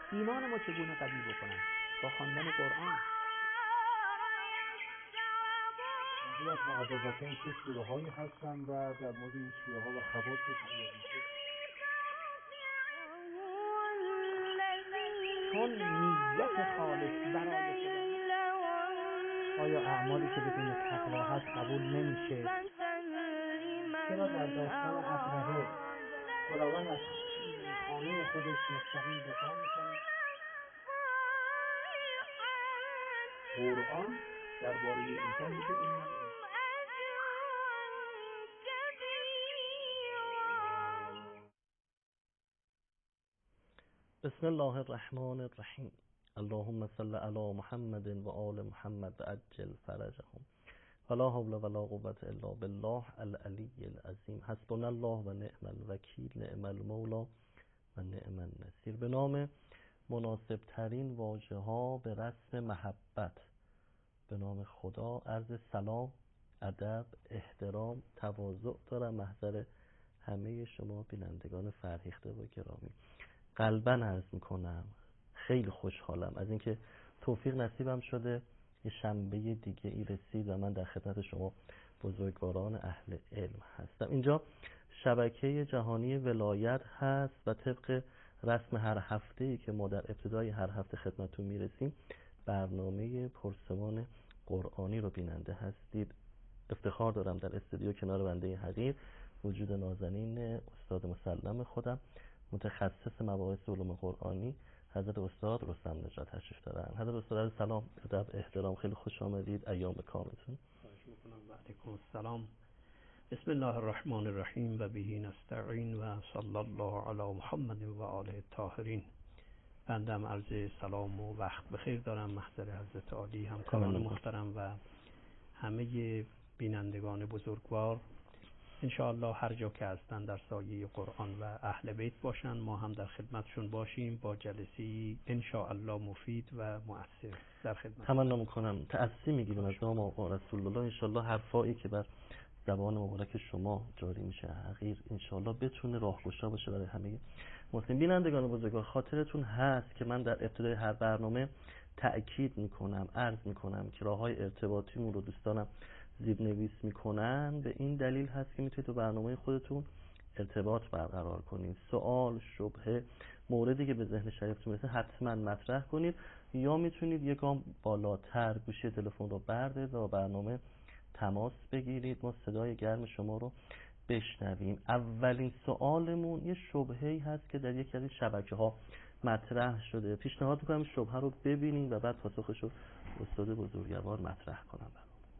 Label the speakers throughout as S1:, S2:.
S1: ایمان ما چگونه قوی بکنن؟ با خواندن قرآن.
S2: از محافظتین چه سوره هایی هستن و در مورد این سوره ها و خواصشون
S1: چون نیت خالص برای خدا.
S3: آیا اعمالی که بدون تقوا هست قبول نمیشه؟ چرا در داستان ابرهه خداوند از خانه خودش مستقیم دفاع میکنه؟
S2: قرآن درباره انسان میشه این
S4: بسم الله الرحمن الرحیم. اللهم صل علی محمد و آل محمد و عجل فرجهم. ولا حول ولا قوة الا بالله العلی العظیم. حسبنا الله و نعم الوکیل، نعم المولا و نعم النصیر. به نام مناسب ترین واژه ها به رسم محبت، به نام خدا عرض سلام، ادب، احترام، تواضع دارم محضر همه شما بینندگان فرهیخته و گرامی. قلباً عرض میکنم خیلی خوشحالم از اینکه توفیق نصیبم شده یه شنبه دیگه ای رسید و من در خدمت شما بزرگواران اهل علم هستم. اینجا شبکه جهانی ولایت هست و طبق رسم هر هفته‌ای که ما در ابتدای هر هفته خدمتتون میرسیم برنامه پرسوان قرآنی رو بیننده هستید. افتخار دارم در استودیو کنار بنده حقیر وجود نازنین استاد مسلم خودم، متخصص مباحث علوم قرآنی، حضرت استاد رستم نژاد تشریف دارن. حضرت استاد سلام، ادب، احترام، خیلی خوش آمدید. ایام به کامتون.
S5: خواهش میکنم. و علیکم السلام. بسم الله الرحمن الرحیم و به نستعین و صلی الله علی محمد و آله الطاهرین. بندم عرض سلام و وقت بخیر دارم محضر حضرت عالی، همکاران محترم و همه بینندگان بزرگوار. انشاءالله هر جا که هستن در سایه قرآن و اهل بیت باشن، ما هم در خدمتشون باشیم با جلسی انشاءالله مفید و مؤثر در خدمت.
S4: تمنا میکنم تأسی میگیریم از نام آقا رسول الله. انشاءالله حرفایی که بر زبان مبارک شما جاری میشه حقیر انشاءالله بتونه راهگشا باشه برای همه مسلم. بینندگان بزرگوار، خاطرتون هست که من در ابتدای هر برنامه تأکید میکنم، عرض میکنم که راههای ارتباطیمون رو دوستانم زیر نویس میکنن. به این دلیل هست که میتونید تو برنامه خودتون ارتباط برقرار کنید. سوال، شبهه، موردی که به ذهن شریفتون میرسه حتما مطرح کنید، یا میتونید یک گام بالاتر گوشی تلفن رو بردارید و برنامه تماس بگیرید، ما صدای گرم شما رو بشنویم. اولین سوالمون یه شبهه‌ای هست که در یکی از این شبکه‌ها مطرح شده. پیشنهاد می‌کنم شبهه رو ببینید و بعد پاسخش رو استاد بزرگوار مطرح کنم.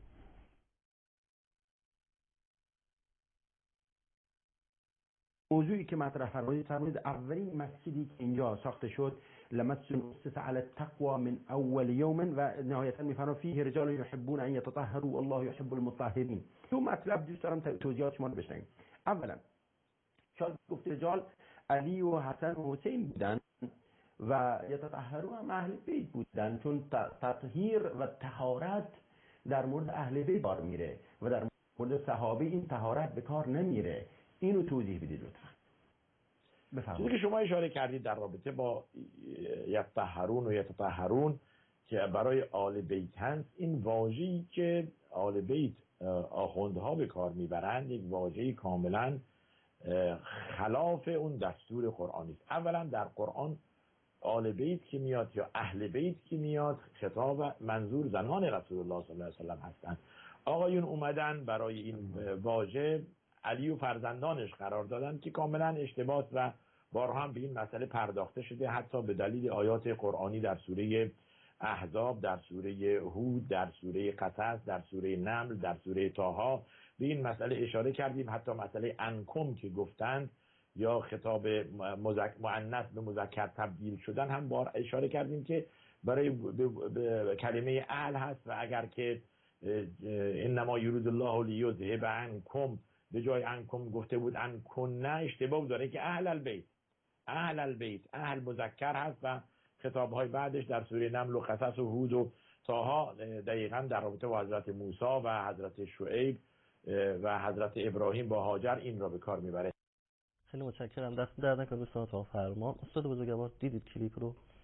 S6: موضوعی که مطرح فرمودید اولین مسجدی که اینجا ساخته شد لمسجد اسس على التقوى من اول یوم و نهایتا میفرما فیه رجال یحبون ان یتطهروا الله یحب المطهرین. دو مطلب دوست دارم توضیحات شما رو بشنویم. اولا شاید گفت رجال علی و حسن و حسین بودن و یتطهروا هم اهل بیت بودن، چون تطهیر و طهارت در مورد اهل بیت کار میره و در مورد صحابه این طهارت به کار نمیره. اینو توضیح بدید لطفا.
S2: چیزی که شما اشاره کردید در رابطه با یتطهرون و یتطهرون که برای آل بیت هست، این واژه‌ای که آل بیت آخوندها به کار میبرند یک واژه‌ای کاملا خلاف اون دستور قرآنی است. اولا در قرآن آل بیت که میاد یا اهل بیت که میاد خطاب منظور زنان رسول الله صلی الله علیه و سلم هستند. آقایون اومدن برای این واژه علی و فرزندانش قرار دادن که کاملا اشتباه و بارها هم به این مسئله پرداخته شده، حتی به دلیل آیات قرآنی در سوره احزاب، در سوره هود، در سوره قصص، در سوره نمل، در سوره طه به این مسئله اشاره کردیم. حتی مسئله انکم که گفتند یا خطاب مؤنث به مذکر تبدیل شدن هم بار اشاره کردیم که برای کلمه اهل هست و اگر که انما یرید الله لیذهب عنکم به جای انکم گفته بود انکنه اشتباه داره که اهل البیت اهل مذکر هست و خطابهای بعدش در سوره نمل و قصص و هود و طه دقیقاً در رابطه با حضرت موسی و حضرت شعیب و حضرت ابراهیم با هاجر این را به کار میبره.
S4: خیلی متشکرم. دست در نکنه دوستان تا فرمان. استاد بزرگوار دیدید کلیپ رو؟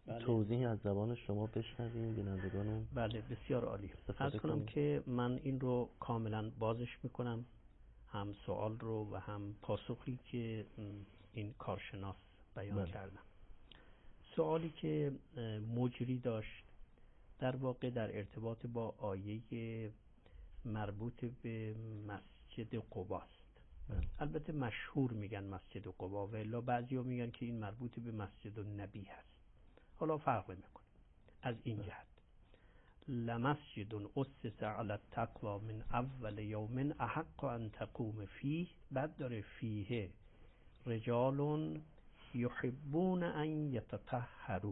S4: توضیحی از زبان شما بشنویم بینندگانم.
S5: بله بسیار عالی. عرض کنم که من این رو کاملا بازش میکنم، هم سوال رو و هم پاسخی که این کارشناس بیان کردم. سوالی که مجری داشت در واقع در ارتباط با آیه مربوط به مسجد قباست. البته مشهور میگن مسجد قبا و الا بعضیا میگن که این مربوط به مسجد النبی هست. حالا فرق میکنه از این جهت. لمسجد اسس علی التقوی من اول یوم احق ان تقوم فیه، بعد داره فیه رجال یحبون ان یتطهروا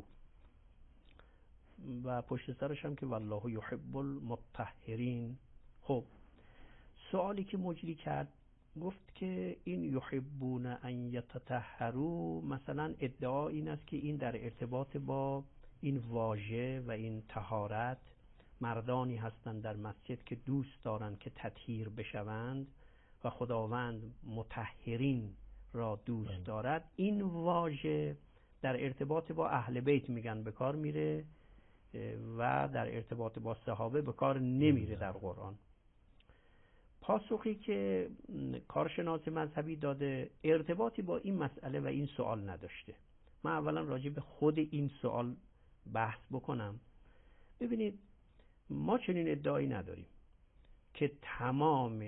S5: و پشت سرش هم که والله یحب المطهرین. خب سوالی که مجری کرد گفت که این یحبون ان یتطهروا مثلا ادعا این است که این در ارتباط با این واژه و این طهارت مردانی هستند در مسجد که دوست دارند که تطهیر بشوند و خداوند مطهرین را دوست دارد. این واژه در ارتباط با اهل بیت میگن به کار میره و در ارتباط با صحابه به کار نمیره در قرآن. پاسخی که کارشناس مذهبی داده ارتباطی با این مسئله و این سوال نداشته. من اولا راجع به خود این سوال بحث بکنم. ببینید ما چنین ادعایی نداریم که تمام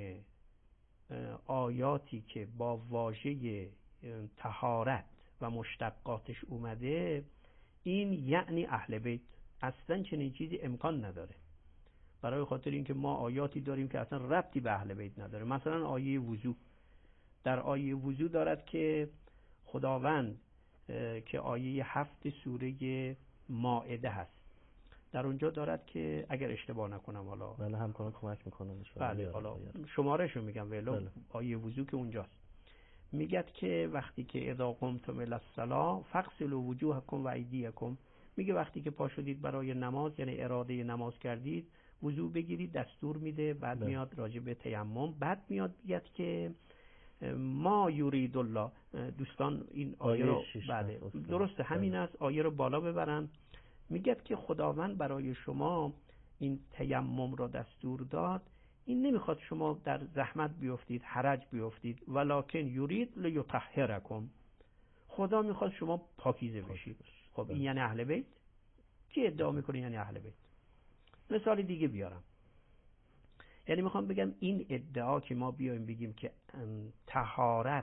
S5: آیاتی که با واژه طهارت و مشتقاتش اومده این یعنی اهل بیت. اصلا چنین چیزی امکان نداره، برای خاطر اینکه ما آیاتی داریم که اصلا ربطی به اهل بیت نداره. مثلا آیه وضو، در آیه وضو دارد که خداوند که آیه 7 سوره مائده هست، در اونجا دارد که اگر اشتباه نکنم، حالا
S4: بله همکاران کمک میکنن،
S5: بله حالا شمارهشو میگم ولو آیه وضو که اونجاست، میگد که وقتی که اذا قمتم الی الصلاة فاغسلوا وجوهکم و ایدیکم، میگه وقتی که پا شدید برای نماز یعنی اراده نماز کردید وضو بگیرید، دستور میده. بعد میاد راجع به تیمم، بعد میاد میگه که ما یرید الله. دوستان این آیه رو بله درسته همین است، آیه رو بالا ببرن. میگه که خداوند برای شما این تیمم را دستور داد، این نمیخواد شما در زحمت بیفتید، حرج بیفتید، ولکن یرید لیطهرکم، خدا میخواد شما پاکیزه بشید. خب این یعنی اهل بیت؟ کی ادعا میکنه یعنی اهل بیت؟ مثال دیگه بیارم. یعنی میخوام بگم این ادعا که ما بیایم بگیم که طهارت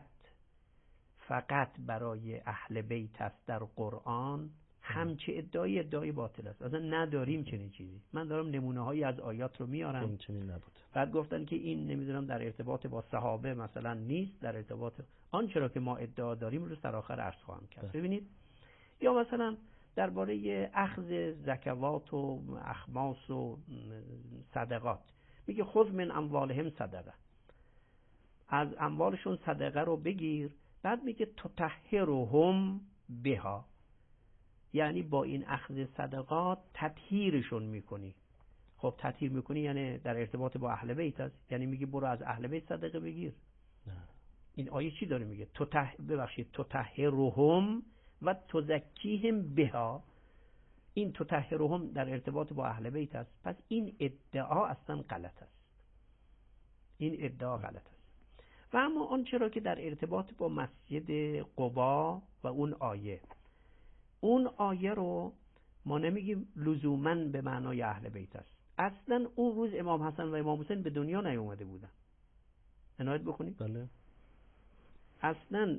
S5: فقط برای اهل بیت است در قرآن، همچه ادعای باطل است. اصلا نداریم چنین چیزی. من دارم نمونه هایی از آیات رو میارم.
S4: چنین نبود.
S5: بعد گفتن که این نمیدونم در ارتباط با صحابه مثلا نیست، در ارتباط آنچه را که ما ادعا داریم رو در آخر عرض خواهم کرد. ببینید یا مثلا درباره اخذ زکوات و اخماس و صدقات میگه خذ من اموالهم صدقه، از اموالشون صدقه رو بگیر. بعد میگه تطهرهم بها، یعنی با این اخذ صدقات تطهیرشون میکنی. خب تطهیر میکنی یعنی در ارتباط با اهل بیت است، یعنی میگه برو از اهل بیت صدقه بگیر. این آیه چی داره میگه؟ تطهرهم و تزکیهم بها. این تطهرهم در ارتباط با اهل بیت است. پس این ادعا اصلا غلط است. این ادعا غلط است. و اما آنچه را که در ارتباط با مسجد قبا و اون آیه رو ما نمیگیم لزوماً به معنای اهل بیت است. اصلا اون روز امام حسن و امام حسین به دنیا نیومده بودن. عنایت بکنید.
S4: بله.
S5: اصلا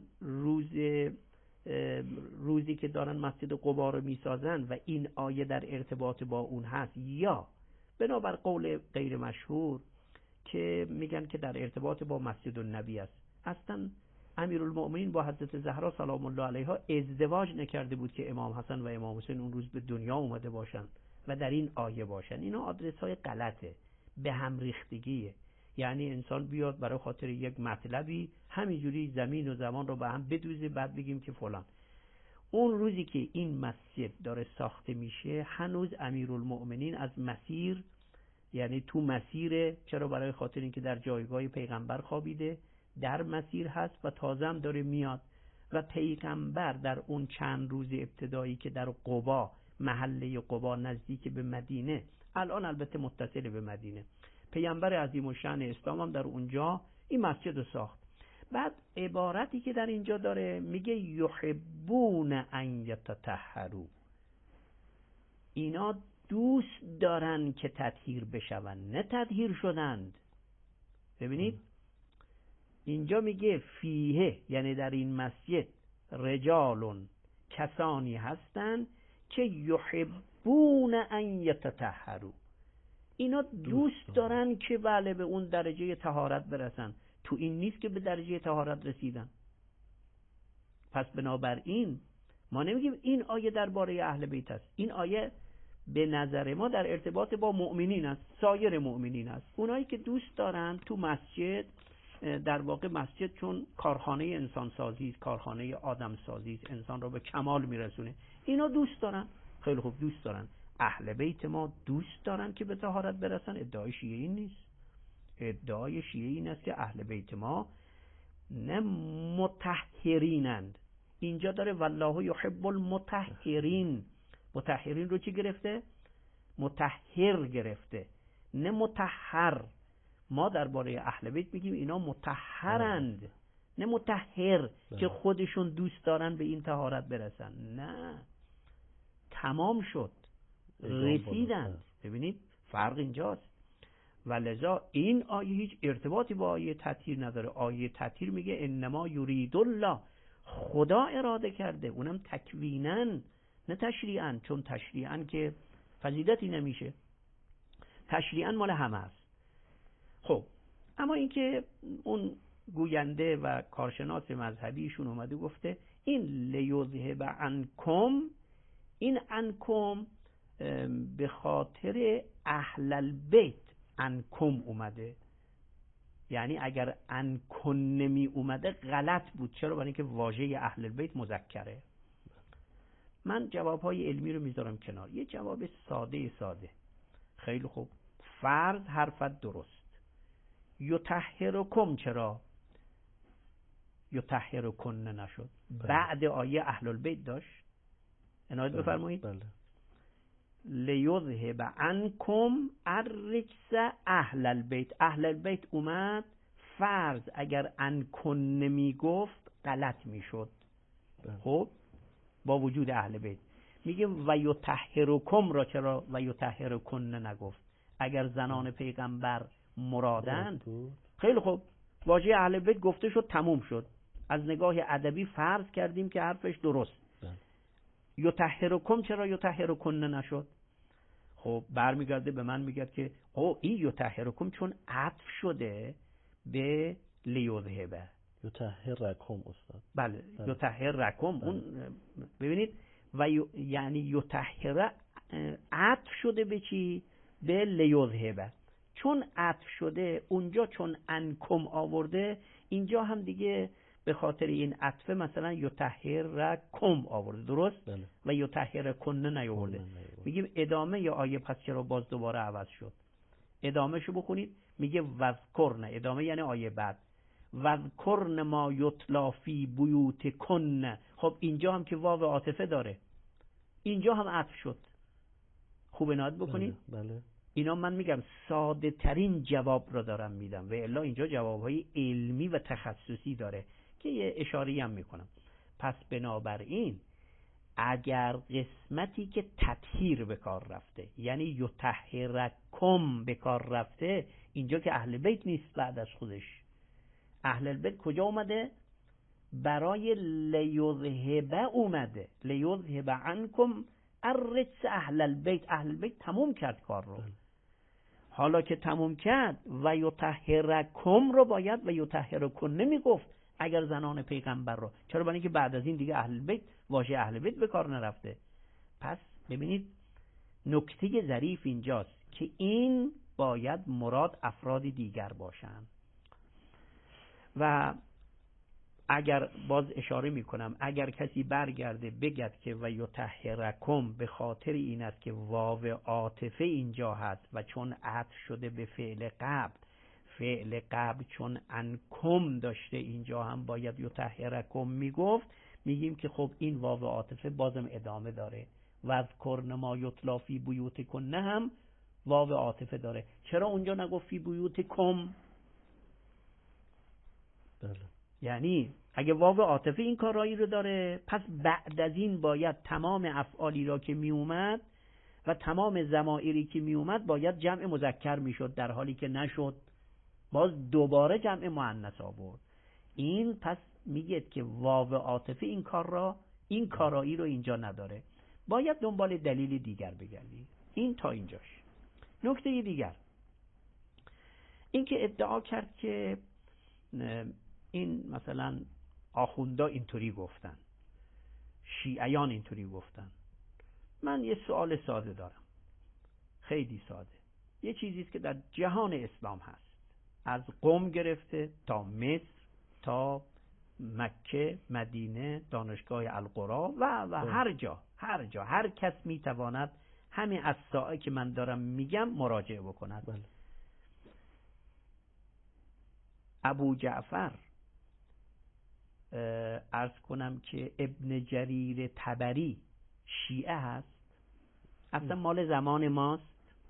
S5: روزی که دارن مسجد قبا رو میسازن و این آیه در ارتباط با اون هست، یا بنابر قول غیر مشهور که میگن که در ارتباط با مسجد النبی است. اصلا امیرالمؤمنین با حضرت زهرا سلام الله علیها ازدواج نکرده بود که امام حسن و امام حسین اون روز به دنیا اومده باشن و در این آیه باشن. اینا آدرس های غلطه، به هم ریختگیه. یعنی انسان بیاد برای خاطر یک مطلبی همینجوری زمین و زمان رو به هم بدوزه، بعد بگیم که فلان. اون روزی که این مسجد داره ساخته میشه هنوز امیرالمؤمنین از مسیر، یعنی تو مسیر، چرا؟ برای خاطر اینکه در جایگاه پیغمبر خوابیده، در مسیر هست و تازه هم داره میاد و پیغمبر در اون چند روز ابتدایی که در قبا، محله قبا نزدیک به مدینه، الان البته متصل به مدینه، پیامبر عظیم الشأن اسلام هم در اونجا این مسجد رو ساخت. بعد عبارتی که در اینجا داره میگه یحبون ان یتطهروا، اینا دوست دارن که تطهیر بشون، نه تطهیر شدند. ببینید اینجا میگه فیه، یعنی در این مسجد، رجالون، کسانی هستن که یحبون ان یتطهروا، اینا دوست دارن که بله به اون درجه طهارت برسن. تو این نیست که به درجه طهارت رسیدن. پس بنابراین ما نمیگیم این آیه درباره اهل بیت است، این آیه به نظر ما در ارتباط با مؤمنین است، سایر مؤمنین است، اونایی که دوست دارن تو مسجد، در واقع مسجد چون کارخانه انسان سازی است، کارخانه آدم سازی است، انسان رو به کمال میرسونه، اینا دوست دارن. خیلی خوب، دوست دارن. اهل بیت ما دوست دارن که به طهارت برسن. ادعای شیعه این نیست. ادعای شیعه این است که اهل بیت ما نه مطهرینند. اینجا داره والله یحب المطهرین. مطهرین رو چی گرفته؟ مطهر گرفته، نه مطهر. ما درباره اهل بیت میگیم اینا مطهرند، نه مطهر که خودشون دوست دارن به این طهارت برسن. نه، تمام شد، رسیدند. ببینید فرق اینجاست. ولذا این آیه هیچ ارتباطی با آیه تطهیر نداره. آیه تطهیر میگه انما یرید الله، خدا اراده کرده، اونم تکویناً نه تشریعاً، چون تشریعاً که فضیلتی نمیشه، تشریعاً مال همه است. خب اما اینکه اون گوینده و کارشناس مذهبیشون اومده گفته این لیذهب عنکم، این عنکم به خاطر اهل البیت عنکم اومده، یعنی اگر عنکن نمی اومده غلط بود. چرا؟ برای اینکه واژه اهل البیت مذکره. من جوابهای علمی رو میذارم کنار. یه جواب ساده. خیلی خوب، فرض حرفت درست. یطهرکم، چرا یطهرکن نشد؟ بعد آیه اهل البیت داشت. عنایت بفرمایید. بله. لیذهب عنکم الرجس اهل البیت. اهل البیت اومد، فرض اگر عنکن نمی گفت غلط میشد. خب با وجود اهل بیت میگه و یطهرکم را چرا و یطهرکن نگفت؟ اگر زنان پیغمبر مرادند. خیلی خوب، واژه اهل بیت گفته شد، تموم شد. از نگاه ادبی فرض کردیم که حرفش درست. یطهرکم چرا یطهرکن نشد؟ خب برمیگرده به من میگه که این یطهرکم چون عطف شده به لیذهب.
S4: یطهرکم استاد.
S5: بله یطهرکم. اون ببینید و یعنی یطهر عطف شده به چی؟ به لیذهب. چون عطف شده اونجا، چون انکم آورده اینجا هم دیگه به خاطر این عطفه مثلا یطهرکم آورده، درست؟
S4: بله.
S5: و یطهرکن نیاورده. میگیم ادامه یا آیه پس چرا باز دوباره عوض شد؟ ادامهشو بخونید. میگه وذکرن، ادامه یعنی آیه بعد، وذکرن ما یتلی فی بیوتکن. خب اینجا هم که واو عاطفه داره، اینجا هم عطف شد. خوب عنایت بکنید.
S4: بله.
S5: اینا من میگم ساده ترین جواب را دارم میدم، و الا اینجا جوابهای علمی و تخصصی داره که یه اشاره‌ای هم میکنم. پس بنابراین اگر قسمتی که تطهیر به کار رفته، یعنی یطهرکم به کار رفته، اینجا که اهل بیت نیست بعد از خودش. اهل بیت کجا اومده؟ برای لیذهب اومده. لیذهب عنکم الرجس اهل البیت. اهل البیت تموم کرد کار رو. حالا که تموم کرد و یطهرکم رو باید و یطهرکن نمیگفت اگر زنان پیغمبر رو. چرا؟ برای اینکه بعد از این دیگه اهل بیت، واژه اهل بیت به کار نرفته. پس ببینید نکته ظریف اینجاست که این باید مراد افراد دیگر باشند. و اگر باز اشاره میکنم، اگر کسی برگرده بگد که و یطهرکم به خاطر این است که واو عاطفه اینجا هست و چون عطف شده به فعل قبل، فعل قبل چون انکم داشته اینجا هم باید یطهرکم میگفت، میگیم که خب این واو عاطفه بازم ادامه داره. واذکرن ما یتلی فی بیوتکن هم واو عاطفه داره. چرا اونجا نگفت فی بیوتکم؟
S4: بله.
S5: یعنی اگه واو عاطفه این کارایی رو داره، پس بعد از این باید تمام افعالی را که می اومد و تمام ضمایری که می اومد باید جمع مذکر میشد، در حالی که نشد، باز دوباره جمع مؤنث آورد. این پس میگه که واو عاطفه این کارایی رو اینجا نداره، باید دنبال دلیل دیگر بگردی. این تا اینجاش. نکته دیگر این که ادعا کرد که این مثلا آخوندا اینطوری گفتن، شیعیان اینطوری گفتن. من یه سوال ساده دارم، خیلی ساده. یه چیزیست که در جهان اسلام هست، از قم گرفته تا مصر تا مکه، مدینه، دانشگاه القرا و هر جا هر کس میتواند همین از ساعه که من دارم میگم مراجعه بکند.
S4: بله.
S5: ابو جعفر عرض کنم که ابن جریر طبری شیعه هست؟ اصلا مال زمان ماست؟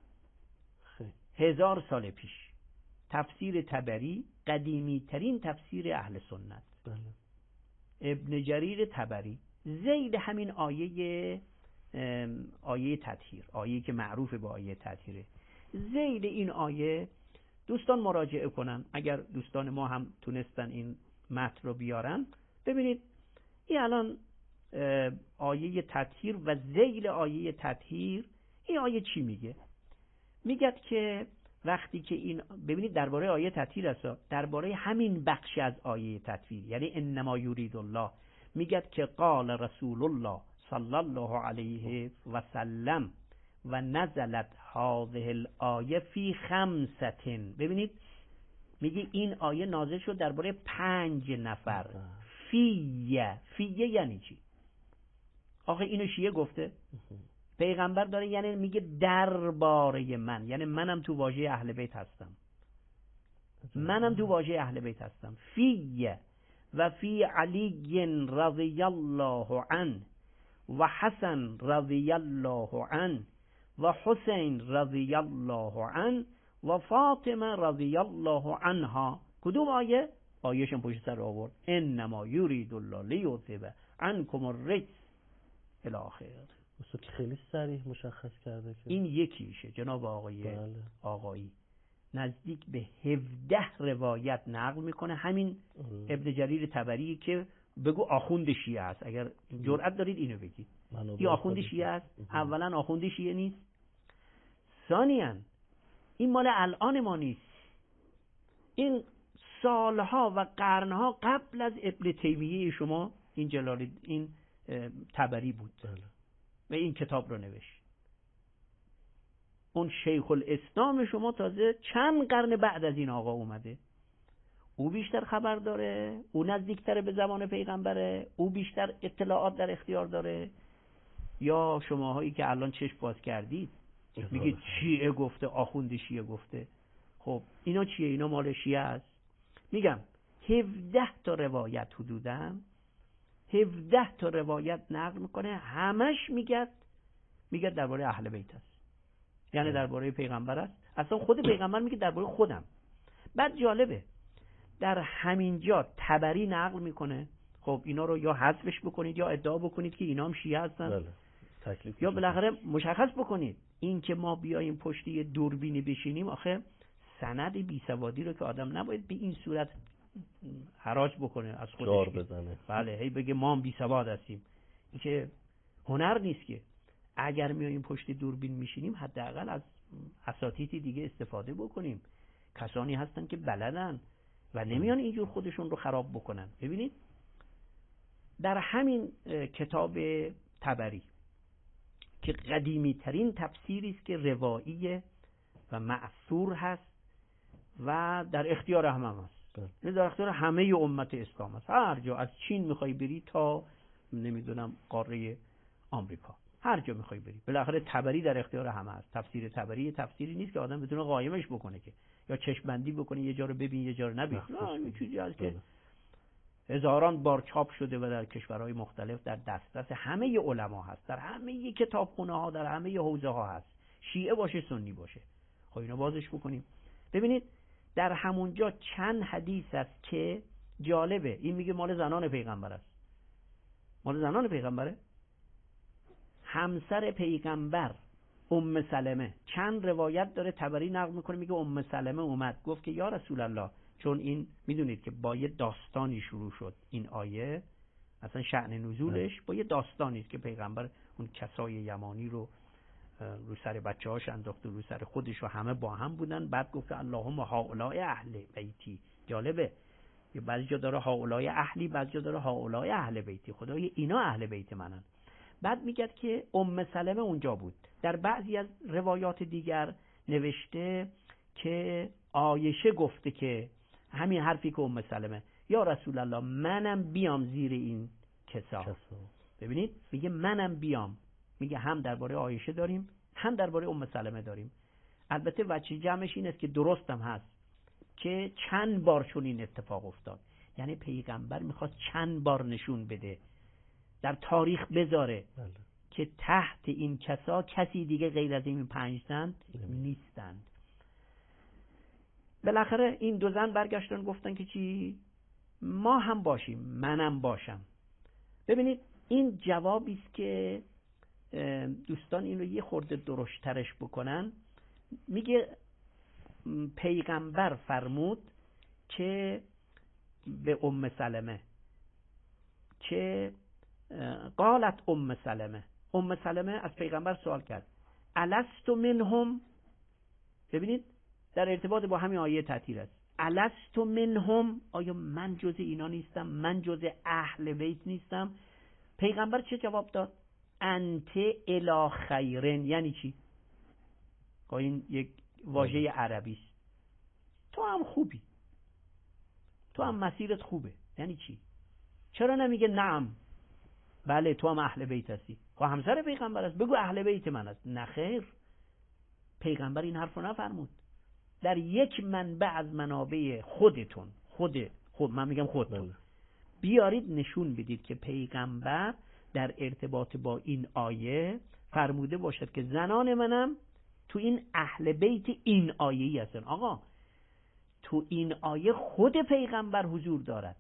S5: 1000 سال پیش. تفسیر طبری قدیمی ترین تفسیر اهل سنت.
S4: بله.
S5: ابن جریر طبری ذیل همین آیه تطهیر، آیه که معروف به آیه تطهیره، ذیل این آیه دوستان مراجعه کنن. اگر دوستان ما هم تونستن این متن رو بیارن، ببینید این الان آیه تطهیر و ذیل آیه تطهیر، این آیه چی میگه؟ میگه که وقتی که این، ببینید درباره آیه تطهیر است، درباره همین بخش از آیه تطهیر، یعنی انما یرید الله، میگه که قال رسول الله صلی الله علیه و سلم و نزلت هذه الآیه فی 5. ببینید میگه این آیه نازل شد درباره 5 نفر. فیه یعنی چی؟ آخه اینو شیعه گفته؟ پیغمبر داره یعنی میگه درباره من، یعنی منم تو واژه اهل بیت هستم. فیه و فی علی رضی الله عنه و حسن رضی الله عنه و حسین رضی الله عنه و فاطمه رضی الله عنها. کدوم آیه؟ آیهشون پشت سر آورد. انما یرید الله لیذهب عنکم الرجس الی آخر.
S4: که خیلی صریح مشخص کرده که
S5: این یکیشه جناب آقایی. نزدیک به 17 روایت نقل میکنه همین ابن جریر طبری که بگو آخوند شیعه است. اگر جرأت دارید اینو بگید این آخوند شیعه است. اولا آخوند شیعه نیست، ثانیاً این مال الان ما نیست، این سالها و قرنها قبل از ابن تیمیه شما این طبری بود. و این کتاب رو نوشت. اون شیخ الاسلام شما تازه چند قرن بعد از این آقا اومده. او بیشتر خبر داره، او نزدیکتر به زمان پیغمبره، او بیشتر اطلاعات در اختیار داره، یا شماهایی که الان چشم باز کردید میگید شیعه گفته، آخوند شیعه گفته. خب اینا چیه؟ اینا مال شیعه است. میگم 17 تا روایت حدوداً 17 تا روایت نقل میکنه، همش میگه درباره اهل بیت است، یعنی درباره پیغمبر است. اصلا خود پیغمبر میگه درباره خودم. بعد جالبه در همین جا طبری نقل میکنه. خب اینا رو یا حذفش بکنید یا ادعا بکنید که اینا هم شیعه هستن، یا بالاخره مشخص بکنید. این که ما بیاییم پشت یه دوربینی بشینیم، آخه سند بیسوادی رو که آدم نباید به این صورت حراج بکنه از خودش،
S4: دار بزنه.
S5: بله هی بگه ما هم بیسواد هستیم. این که هنر نیست. که اگر میاییم پشت دوربین میشینیم حداقل از اساتید دیگه استفاده بکنیم. کسانی هستن که بلدن و نمیان اینجور خودشون رو خراب بکنن. ببینید در همین کتاب طبری که قدیمی ترین تفسیری است که روایی و مأثور هست و در اختیار همه هست، در اختیار همه امت اسلام هست. هر جا از چین میخوای بری تا نمیدونم قاره آمریکا، هر جا میخوای بری. بالاخره طبری در اختیار همه است. تفسیر طبری تفسیری نیست که آدم بتونه قایمش بکنه که، یا چشم بندی بکنه، یه جا رو ببین یه جا رو نبین. نه، چیزی هست که هزاران بار چاپ شده و در کشورهای مختلف در دسترس همه علما هست، در همه کتابخونه ها، در همه حوزه ها هست، شیعه باشه سنی باشه. خب اینو بازش بکنیم. ببینید در همونجا چند حدیث است که جالبه. این میگه مال زنان پیغمبر است. مال زنان پیغمبره. همسر پیغمبر ام سلمه، چند روایت داره طبری نقل میکنه، میگه ام سلمه اومد گفت که یا رسول الله، چون این میدونید که با یه داستانی شروع شد این آیه، اصلا شأن نزولش با یه داستانی است که پیغمبر اون کسای یمانی رو سر بچه‌هاش انداخت، رو سر خودش و همه با هم بودن. بعد گفت اللهم هؤلاء اهل بیتی. جالبه، یه بعضی جا داره هؤلاء اهلی، بعضی جا داره هؤلاء اهل بیتی، خدای اینا اهل بیت منن. بعد میگه که ام سلمه اونجا بود. در بعضی از روایات دیگر نوشته که عایشه گفته که همین حرفی که ام سلمه، یا رسول الله منم بیام زیر این کسا. ببینید میگه منم بیام. میگه هم درباره عایشه داریم هم درباره ام سلمه داریم. البته وجه جمعش این است که درستم هست که چند بار چون این اتفاق افتاد. یعنی پیغمبر میخواست چند بار نشون بده، در تاریخ بذاره که تحت این کسا کسی دیگه غیر از این 5 زن نیستند. بالاخره این 2 زن برگشتن گفتن که چی؟ ما هم باشیم، منم باشم. ببینید این جوابی است که دوستان این رو یه خورده درشترش بکنن. میگه پیغمبر فرمود که به ام سلمه که قالت ام سلمه از پیغمبر سوال کرد الست منهم. ببینید در ارتباط با همین آیه تطهیر است. الست منهم، آیا من جز اینا نیستم؟ من جز اهل بیت نیستم؟ پیغمبر چه جواب داد؟ انت الی خیرن. یعنی چی؟ این یک واژه عربی است. تو هم خوبی، تو هم مسیرت خوبه. یعنی چی؟ چرا نمیگه نعم بله تو هم اهل بیت هستی؟ خب همسر پیغمبر است، بگو اهل بیت من است. نه خیر، پیغمبر این حرفو نفرمود. در یک منبع از منابع خودتون، خود من میگم خودتون، بیارید نشون بدید که پیغمبر در ارتباط با این آیه فرموده باشد که زنان منم تو این اهل بیت این آیه‌ای هستن. آقا تو این آیه خود پیغمبر حضور دارد.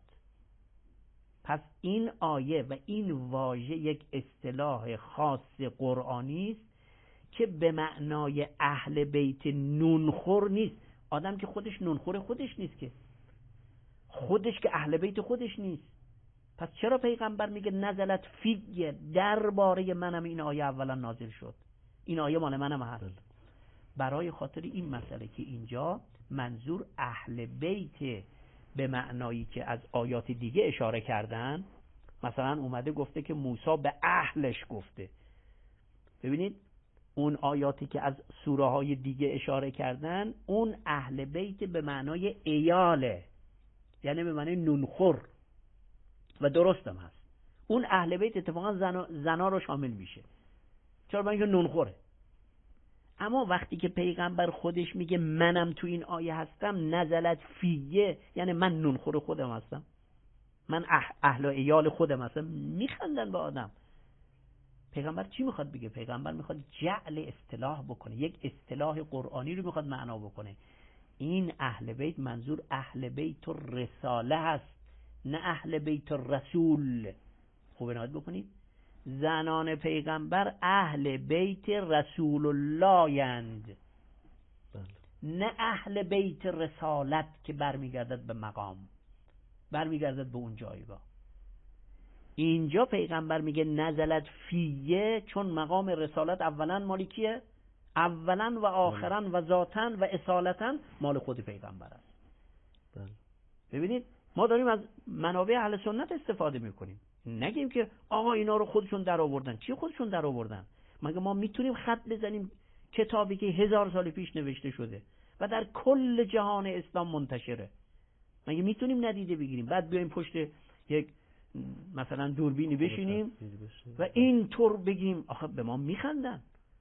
S5: پس این آیه و این واژه یک اصطلاح خاص قرآنی است که به معنای اهل بیت نونخور نیست. آدم که خودش نونخور خودش نیست، که خودش که اهل بیت خودش نیست. پس چرا پیغمبر میگه نزلت فیه؟ درباره منم این آیه اولا نازل شد، این آیه مال منم هست. برای خاطر این مسئله که اینجا منظور اهل بیت به معنایی که از آیات دیگه اشاره کردن، مثلا اومده گفته که موسی به اهلش گفته. ببینید اون آیاتی که از سوره های دیگه اشاره کردن، اون اهل بیت به معنای ایاله، یعنی به معنای نونخور، و درستم هست. اون اهل بیت اتفاقا زنا رو شامل میشه. چرا؟ برای اینکه نونخوره. اما وقتی که پیغمبر خودش میگه منم تو این آیه هستم، نزلت فیه، یعنی من نونخور خودم هستم، من اهل و ایال خودم هستم، میخندن به آدم. پیغمبر چی میخواد بگه؟ پیغمبر میخواد جعل اصطلاح بکنه، یک اصطلاح قرآنی رو میخواد معنا بکنه. این اهل بیت منظور اهل بیت رساله هست، نه اهل بیت رسول. خوب عنایت بکنید، زنان پیغمبر اهل بیت رسول الله یند، نه اهل بیت رسالت که برمیگردد به مقام، برمیگردد به اون جایگاه. اینجا پیغمبر میگه نزلت فیه، چون مقام رسالت اولا مالی کیه؟ اولا و آخرا و ذاتن و اصالتن مال خود پیغمبر است. ببینید ما داریم از منابع اهل سنت استفاده میکنیم، نگیم که آقا اینا رو خودشون در آوردن. چی خودشون در آوردن؟ مگه ما میتونیم خط بزنیم کتابی که 1000 سال پیش نوشته شده و در کل جهان اسلام منتشره؟ مگه میتونیم ندیده بگیریم بعد بیایم پشت یک مثلا دوربینی بشینیم و اینطور بگیم آخه به ما میخندن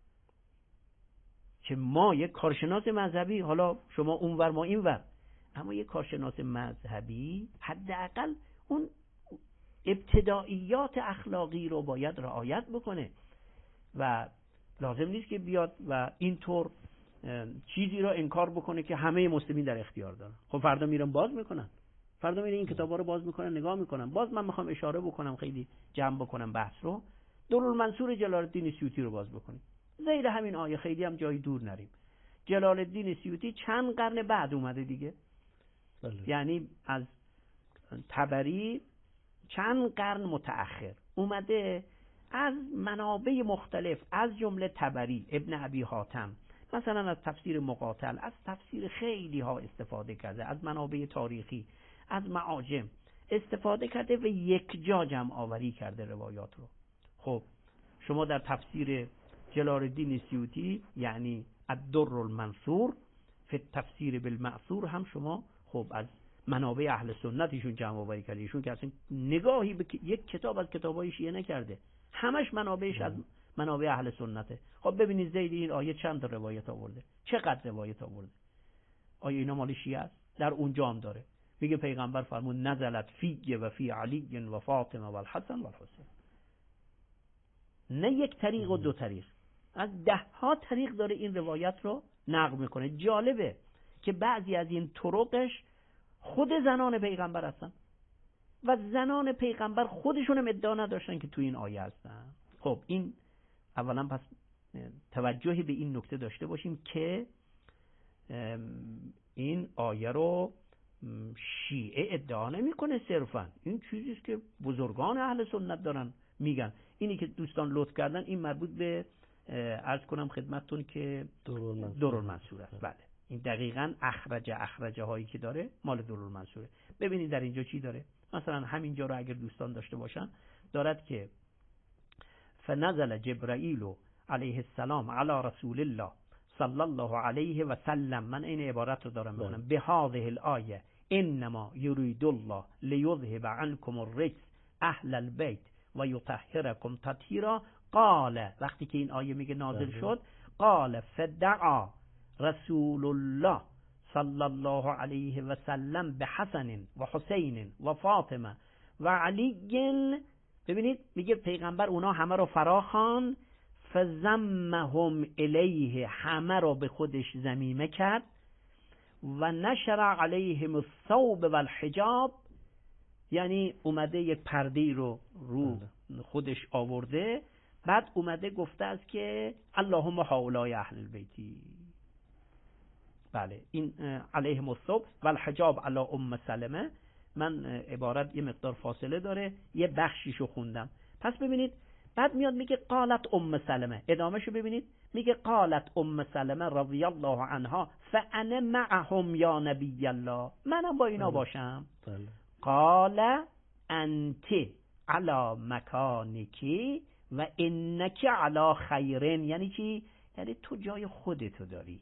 S5: که ما یک کارشناس مذهبی، حالا شما اونور ما اینور، اما یک کارشناس مذهبی حداقل اون ابتداییات اخلاقی رو باید رعایت بکنه و لازم نیست که بیاد و اینطور چیزی رو انکار بکنه که همه مسلمین در اختیار دارن. خب فردا میرن باز میکنن، فردا میرن این کتابا رو باز میکنن، نگاه میکنن. باز من میخوام اشاره بکنم، خیلی جمع بکنم بحث رو، درالمنصور جلال الدین سیوطی رو باز بکنیم. زیر همین آیه، خیلی هم جای دور نریم. جلال الدین سیوطی چند قرن بعد اومده دیگه. یعنی از طبری چند قرن متأخر اومده، از منابع مختلف، از جمله طبری، ابن ابی حاتم، مثلا از تفسیر مقاتل، از تفسیر خیلی ها استفاده کرده، از منابع تاریخی، از معاجم استفاده کرده و یک جا جمع آوری کرده روایات رو. خب شما در تفسیر جلال الدین سیوطی، یعنی الدر المنثور فی التفسیر بالمأثور، هم شما خب از منابع اهل سنت ایشون جمع آوری کرده. ایشون که اصلا نگاهی به یک کتاب از کتابای شیعه نکرده، همش منابعش از منابع اهل سنته. خب ببینید زید این آیه چند روایت آورده، چقدر روایت آورده. آیه اینا مال شیعه است؟ در اونجا هم داره، میگه پیغمبر فرمود نزلت فی و فی علی و فاطمه و الحسن و الحسین. نه یک طریق و دو طریق، از 10 ها طریق داره این روایت رو نقل میکنه. جالبه که بعضی از این طرقش خود زنان پیغمبر هستن و زنان پیغمبر خودشون هم ادعا نداشتن که تو این آیه هستن. خب این اولا پس توجهی به این نکته داشته باشیم که این آیه رو شیعه ادعا نمیکنه صرفا، این چیزی است که بزرگان اهل سنت دارن میگن. اینی که دوستان لطف کردن این مربوط به عرض کنم خدمتتون که درالمنصور است. بله این دقیقاً اخرجه هایی که داره مال درالمنصوره. ببینید در اینجا چی داره. مثلا همینجا رو اگر دوستان داشته باشن، دارد که فنزل جبرائیل علیه السلام علی رسول الله صلی الله علیه و سلم. من این عبارت رو دارم میخونم. به هذه الآیه انما یرید الله لیذهب عنکم الرجس اهل البیت و یطهرکم تطهیرا. قال، وقتی که این آیه میگه نازل شد، قال فدعا رسول الله صلی الله علیه و سلم به حسن و حسین و فاطمه و علی. ببینید میگه پیغمبر اونا همه رو فراخوان، فزمهم الیه، همه رو به خودش ذمیمه کرد، و نشر علیهم الثوب و الحجاب، یعنی اومده یک پرده رو خودش آورده، بعد اومده گفته است که اللهم هؤلاء اهل البیتی. بله این علیهم الثوب و الحجاب علی ام سلمه. من عبارت یه مقدار فاصله داره، یه بخشیشو خوندم. پس ببینید بعد میاد میگه قالت ام سلمه، ادامهشو ببینید، میگه قالت ام سلمه رضی الله عنها فانا معهم یا نبی الله، منم با اینا باشم. قال انت علی مکانکی و انک علی خیرن. یعنی چی؟ یعنی تو جای خودتو داری.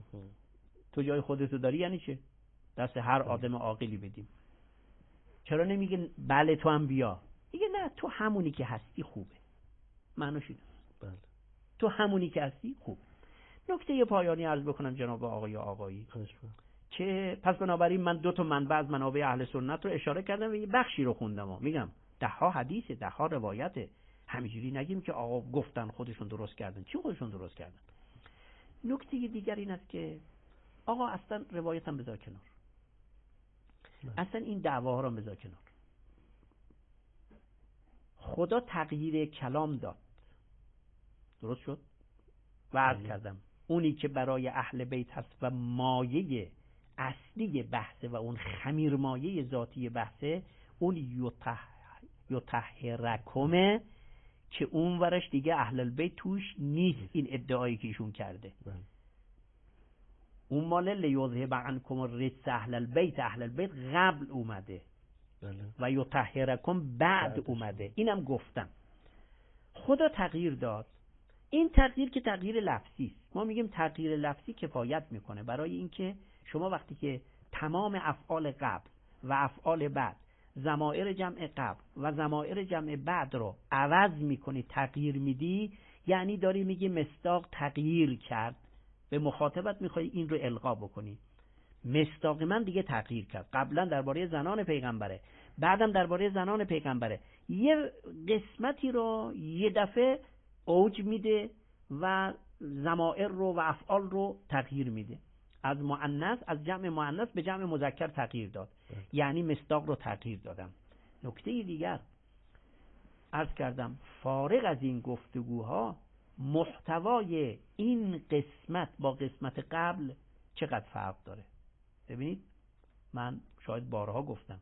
S5: تو جای خودتو داری یعنی چه؟ دست هر آدم عاقلی بدیم. چرا نمیگه بله تو هم بیا؟ میگه نه، تو همونی که هستی خوبه. معنیش اینه. بله. تو همونی که هستی خوب. نکته پایانی عرض بکنم جناب آقایی که پس بنابراین من 2 منبع از منابع اهل سنت رو اشاره کردم و یه بخشی رو خوندم. میگم 10 ها حدیثه، 10 ها روایته. همینجوری نگیم که آقا گفتن خودشون درست کردن. چی خودشون درست کردن؟ نکته دیگر این است که آقا اصلا روایت هم بذار کنار، اصلا این دعواها رو بذار کنار. خدا تغییر کلام داد، درست شد؟ و عرض کردم اونی که برای اهل بیت هست و مایه اصلی بحثه و اون خمیر مایه ذاتی بحثه، اون یطهرکمه که اون ورش دیگه اهل البیت توش نیست. این ادعایی که ایشون کرده اون مال لیذهب عنکم الرجس اهل البیت، اهل البیت قبل اومده و یطهرکم بعد اومده. اینم گفتم خدا تغییر داد. این تغییر که تغییر لفظی است، ما میگیم تغییر لفظی کفایت میکنه برای اینکه شما وقتی که تمام افعال قبل و افعال بعد ضمائر جمع قبل و ضمائر جمع بعد رو عوض میکنی، تغییر میدی، یعنی داری میگی مصداق تغییر کرد، به مخاطبت میخوای این رو القا بکنی. مصداق من دیگه تغییر کرد، قبلا درباره زنان پیغمبره، بعدم درباره زنان پیغمبره، یه قسمتی رو یه دفعه اوج میده و ضمائر رو و افعال رو تغییر میده. از مؤنث، از جمع مؤنث به جمع مذکر تغییر داد، یعنی مصداق رو تغییر دادم. نکته دیگر عرض کردم، فارغ از این گفتگوها محتوای این قسمت با قسمت قبل چقدر فرق داره. ببینید، من شاید بارها گفتم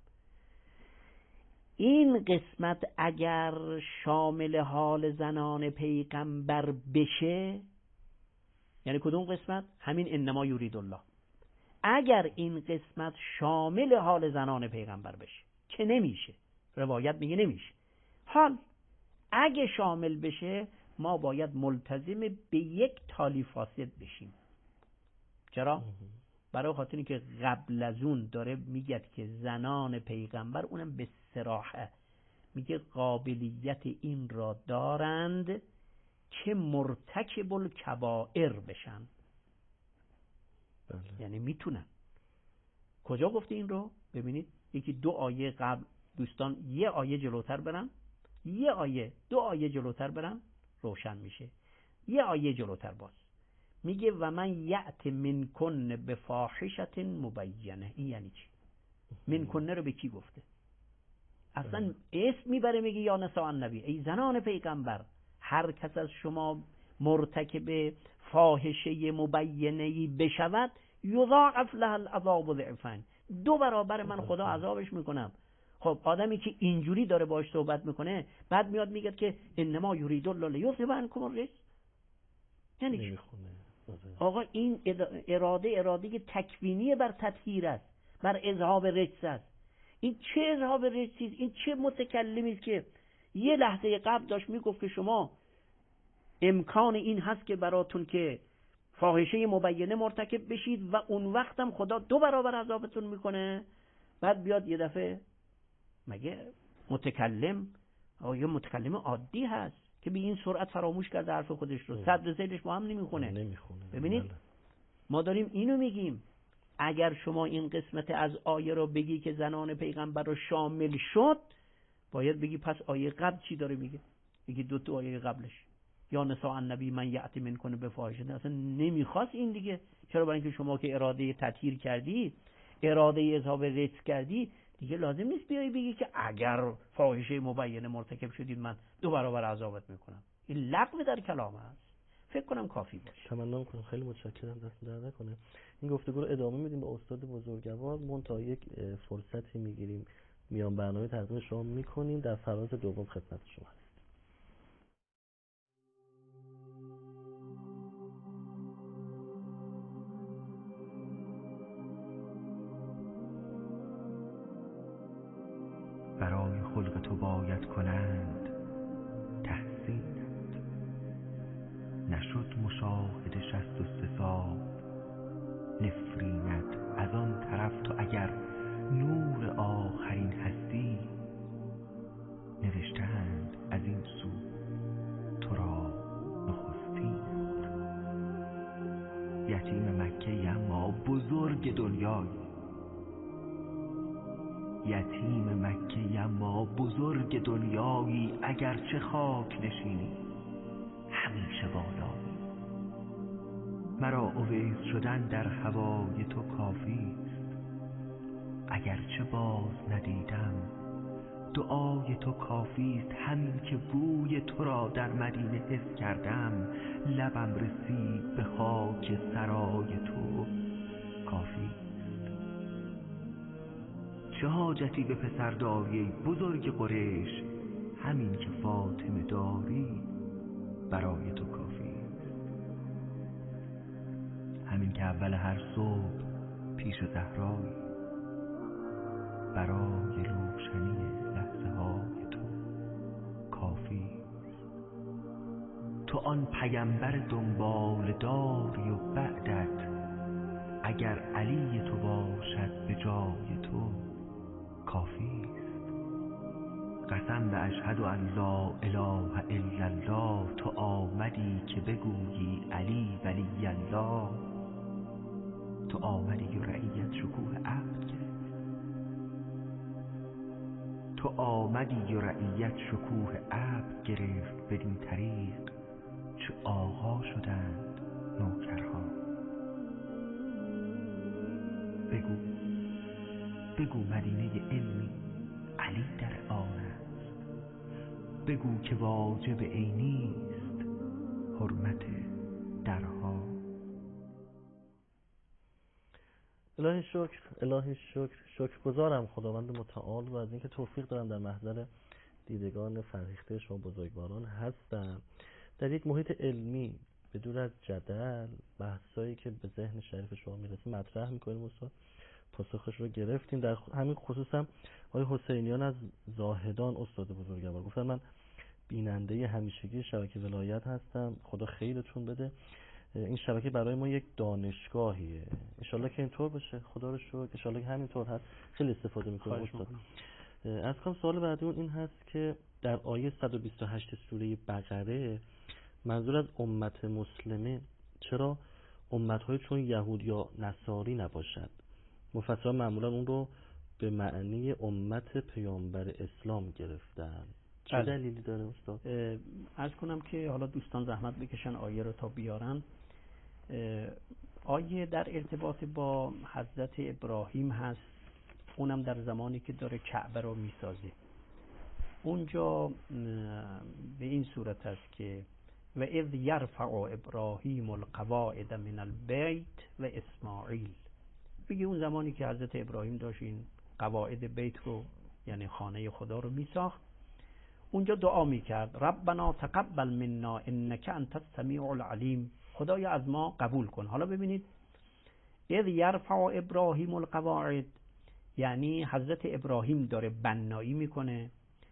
S5: این قسمت اگر شامل حال زنان پیغمبر بشه، یعنی کدوم قسمت؟ همین انما یرید الله. اگر این قسمت شامل حال زنان پیغمبر بشه، که نمیشه، روایت میگه نمیشه، حال اگه شامل بشه ما باید ملتزم به یک تالی فاسد بشیم. چرا؟ برای خاطر اینکه قبل از اون داره میگه که زنان پیغمبر، اونم به صراحه میگه قابلیت این را دارند که مرتکب الکبائر بشن. یعنی میتونن. کجا گفته این رو؟ ببینید، یکی دو آیه قبل، دوستان یه آیه جلوتر برن، یه آیه دو آیه جلوتر برن روشن میشه. یه آیه جلوتر باز میگه و من یأت منکن بفاحشة مبینه. این یعنی چی؟ منکنه رو به کی گفته؟ اصلا اسم میبره، میگه یا نساء النبی، ای زنان پیغمبر، هر کس از شما مرتکب فاحشه مبینه‌ای بشود یضاعف له العذاب ضعفین، 2 برابر من خدا عذابش میکنم. خب آدمی که اینجوری داره باهاش صحبت میکنه، بعد میاد میگه که انما یرید الله لیذهب عنکم الرجس، یعنی آقا این اراده تکوینی بر تطهیر است، بر اذهاب رجس است. این چه اذهاب رجسی است؟ این چه متکلمی است که یه لحظه قبل داشت میگفت که شما امکان این هست که براتون که فاحشه مبینه مرتکب بشید و اون وقت هم خدا 2 برابر عذابتون میکنه. بعد بیاد یه دفعه مگه متکلم آیا متکلم عادی هست که به این سرعت فراموش کرده حرف خودش رو؟ صدر ذیلش با هم نمیخونه. ببینید ما داریم اینو میگیم، اگر شما این قسمت از آیه رو بگی که زنان پیغمبر رو شامل شد، باید بگی پس آیه قبل چی داره میگه؟ یکی 2 آیه قبلش یا نساء النبی من یأتی منکن بفاحشة، اصلا نمیخواست این دیگه. چرا؟ برای اینکه شما که اراده تطهیر کردی، اراده اذهاب رجس کردی، دیگه لازم نیست بیای بگی که اگر فاحشه مبینه مرتکب شدید من 2 برابر عذابت میکنم. این لغو در کلام است. فکر کنم کافی باشه.
S4: تمنا میکنم. خیلی متشکرم، دست در نکنه. این گفتگو رو ادامه میدیم با استاد بزرگوار. منتها یک فرصتی میگیریم میان برنامه تقدیم شما میکنیم، در فراز دوم خدمت شما هست.
S7: برای خلق تو باید کنند تحسینت، نشد مشاهده 63 سال نفرینت. از آن طرف تو اگر نور آخرین هستی، نوشتند از این سو تو را نخستینت. یتیم مکه اما بزرگ دنیایی، یتیم مکه اما بزرگ دنیایی، اگرچه خاک نشینی همیشه بالایی. مرا اویس شدن در هوای تو کافی است، اگرچه باز ندیدم دعای تو کافی است. همین که بوی تو را در مدینه حس کردم، لبم رسید به خاک سرای تو کافی است. چه حاجتی به پسر داری بزرگ قریش، همین که فاطمه داری برای تو کافی است. همین که اول هر صبح پیش زهرایی، برای روشنی لحظه های تو کافی است. تو آن پیامبر دنبال داری و بعدت، اگر علی تو باشد به جای تو کافی است. اشهد ان لا اله الا الله تو آمدی که بگویی علی ولی الله، تو آمدی و رعیت شکوه عبد گرفت، تو آمدی و رعیت شکوه عبد گرفت، بدین طریق چه آقا شدند نوکرها. بگو مدینه علمی علی در آن است، بگو که واجب عینی است حرمت درها.
S4: الهی شکر شکرگزارم خداوند متعال و از اینکه توفیق دارم در محضر دیدگان فرهیخته شما بزرگواران هستم در یک محیط علمی بدون از جدل بحثایی که به ذهن شریف شما میرسه مطرح میکنیم. استاد پاسخش رو گرفتیم. در همین خصوص هم آقای حسینیان از زاهدان استاد بزرگوار گفتن من بیننده همیشگی شبکه ولایت هستم، خدا خیرتون بده. این شبکه برای ما یک دانشگاهیه، انشالله که اینطور باشه، خدا رو شکر انشالله که همینطور هست. خیلی استفاده میکنم استاد. از کم سوال بعدی اون این هست که در آیه 128 سوره بقره منظور از امت مسلمه چرا امت‌های چون یهود یا نصاری نباشد؟ مفسران معمولا اون رو به معنی امت پیامبر اسلام گرفتن. چه دلیلی داره استاد؟
S5: عرض کنم که حالا دوستان زحمت بکشن آیه رو تا بیارن. آیه در ارتباط با حضرت ابراهیم هست، اونم در زمانی که داره کعبه رو میسازه. اونجا به این صورت است که و اذ یرفع ابراهیم القواعد من البیت و اسماعیل، بگه اون زمانی که حضرت ابراهیم داشت این قواعد بیت رو یعنی خانه خدا رو میساخت، اونجا دعا میکرد ربنا تقبل منا انک انت السمیع العلیم، خدایا از ما قبول کن. حالا ببینید اذ یرفع ابراهیم القواعد یعنی حضرت ابراهیم داره بنایی میکنه،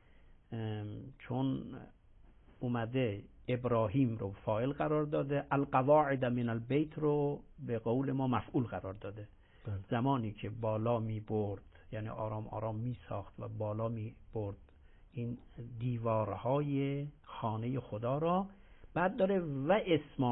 S5: چون اومده ابراهیم رو فاعل قرار داده، القواعد من البیت رو به قول ما مفعول قرار داده. زمانی که بالا می برد یعنی آرام آرام می ساخت و بالا می برد این دیوارهای خانه خدا را، بعد داره و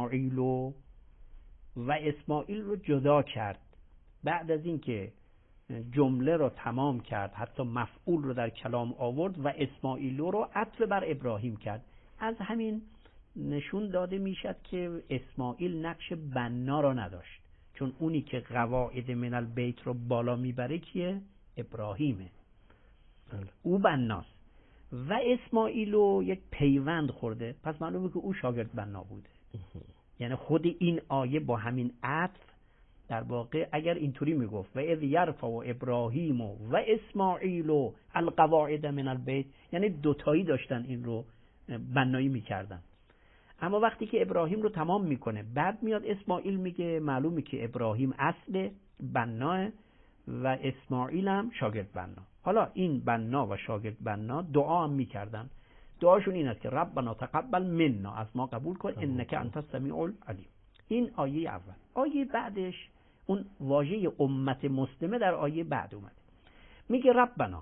S5: اسماعیل رو جدا کرد. بعد از این که جمله رو تمام کرد حتی مفعول رو در کلام آورد و اسماعیل رو عطف بر ابراهیم کرد. از همین نشون داده میشد که اسماعیل نقش بنا را نداشت، چون اونی که قواعد من البیت رو بالا میبره کیه؟ ابراهیمه، او بناست. و اسماعیل رو یک پیوند خورده، پس معلومه که او شاگرد بنا بوده. یعنی خود این آیه با همین عطف در واقع اگر اینطوری میگفت و اذ یرفع ابراهیم و اسماعیل القواعد من البیت، یعنی دوتایی داشتن این رو بنایی میکردن. اما وقتی که ابراهیم رو تمام میکنه بعد میاد اسماعیل میگه، معلومه که ابراهیم اصل بناه و اسماعیل هم شاگرد بنا. حالا این بنا و شاگرد بنا دعا هم میکردن. دعاشون این است که ربنا تقبل منا، از ما قبول کن، انک انت السمیع العلیم. این آیه اول. آیه بعدش اون واژه امت مسلمه در آیه بعد اومده، میگه ربنا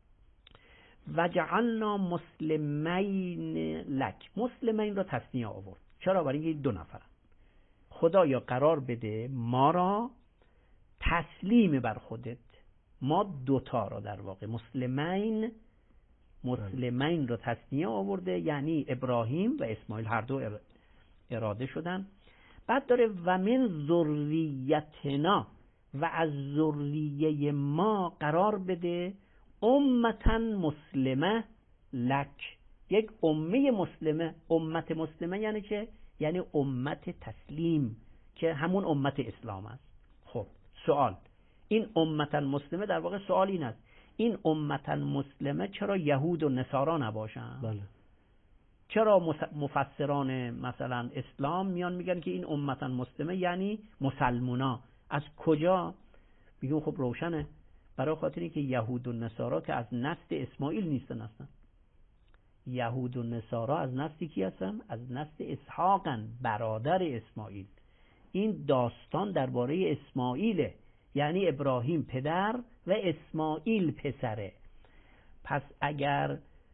S5: وجعلنا مسلمین لک. مسلمین را تثنیه آورد. چرا؟ برای اینکه دو نفرن. خدایا قرار بده ما را تسلیم بر خودت، ما دوتا را در واقع مسلمین را تثنیه آورده، یعنی ابراهیم و اسماعیل هر دو اراده شدن. بعد داره و من ذریتنا، و از ذریه ما قرار بده امتا مسلمه لک، یک امه مسلمه. امت مسلمه یعنی چه؟ یعنی امت تسلیم که همون امت اسلام است. خب سوال، این امتا مسلمه در واقع سوال این است این امتا مسلمه چرا یهود و نصارا نباشن؟
S4: بله.
S5: چرا مفسران مثلا اسلام میان میگن که این امتا مسلمه یعنی مسلمونا؟ از کجا؟ میگن خب روشنه، برای خاطری که یهود و نصارا که از نسل اسماعیل نیستن اصلا. یهود و نصارا از نسل کی هستن؟ از نسل اسحاقن، برادر اسماعیل. این داستان درباره اسماعیله، یعنی ابراهیم پدر و اسماعیل پسره. پس اگر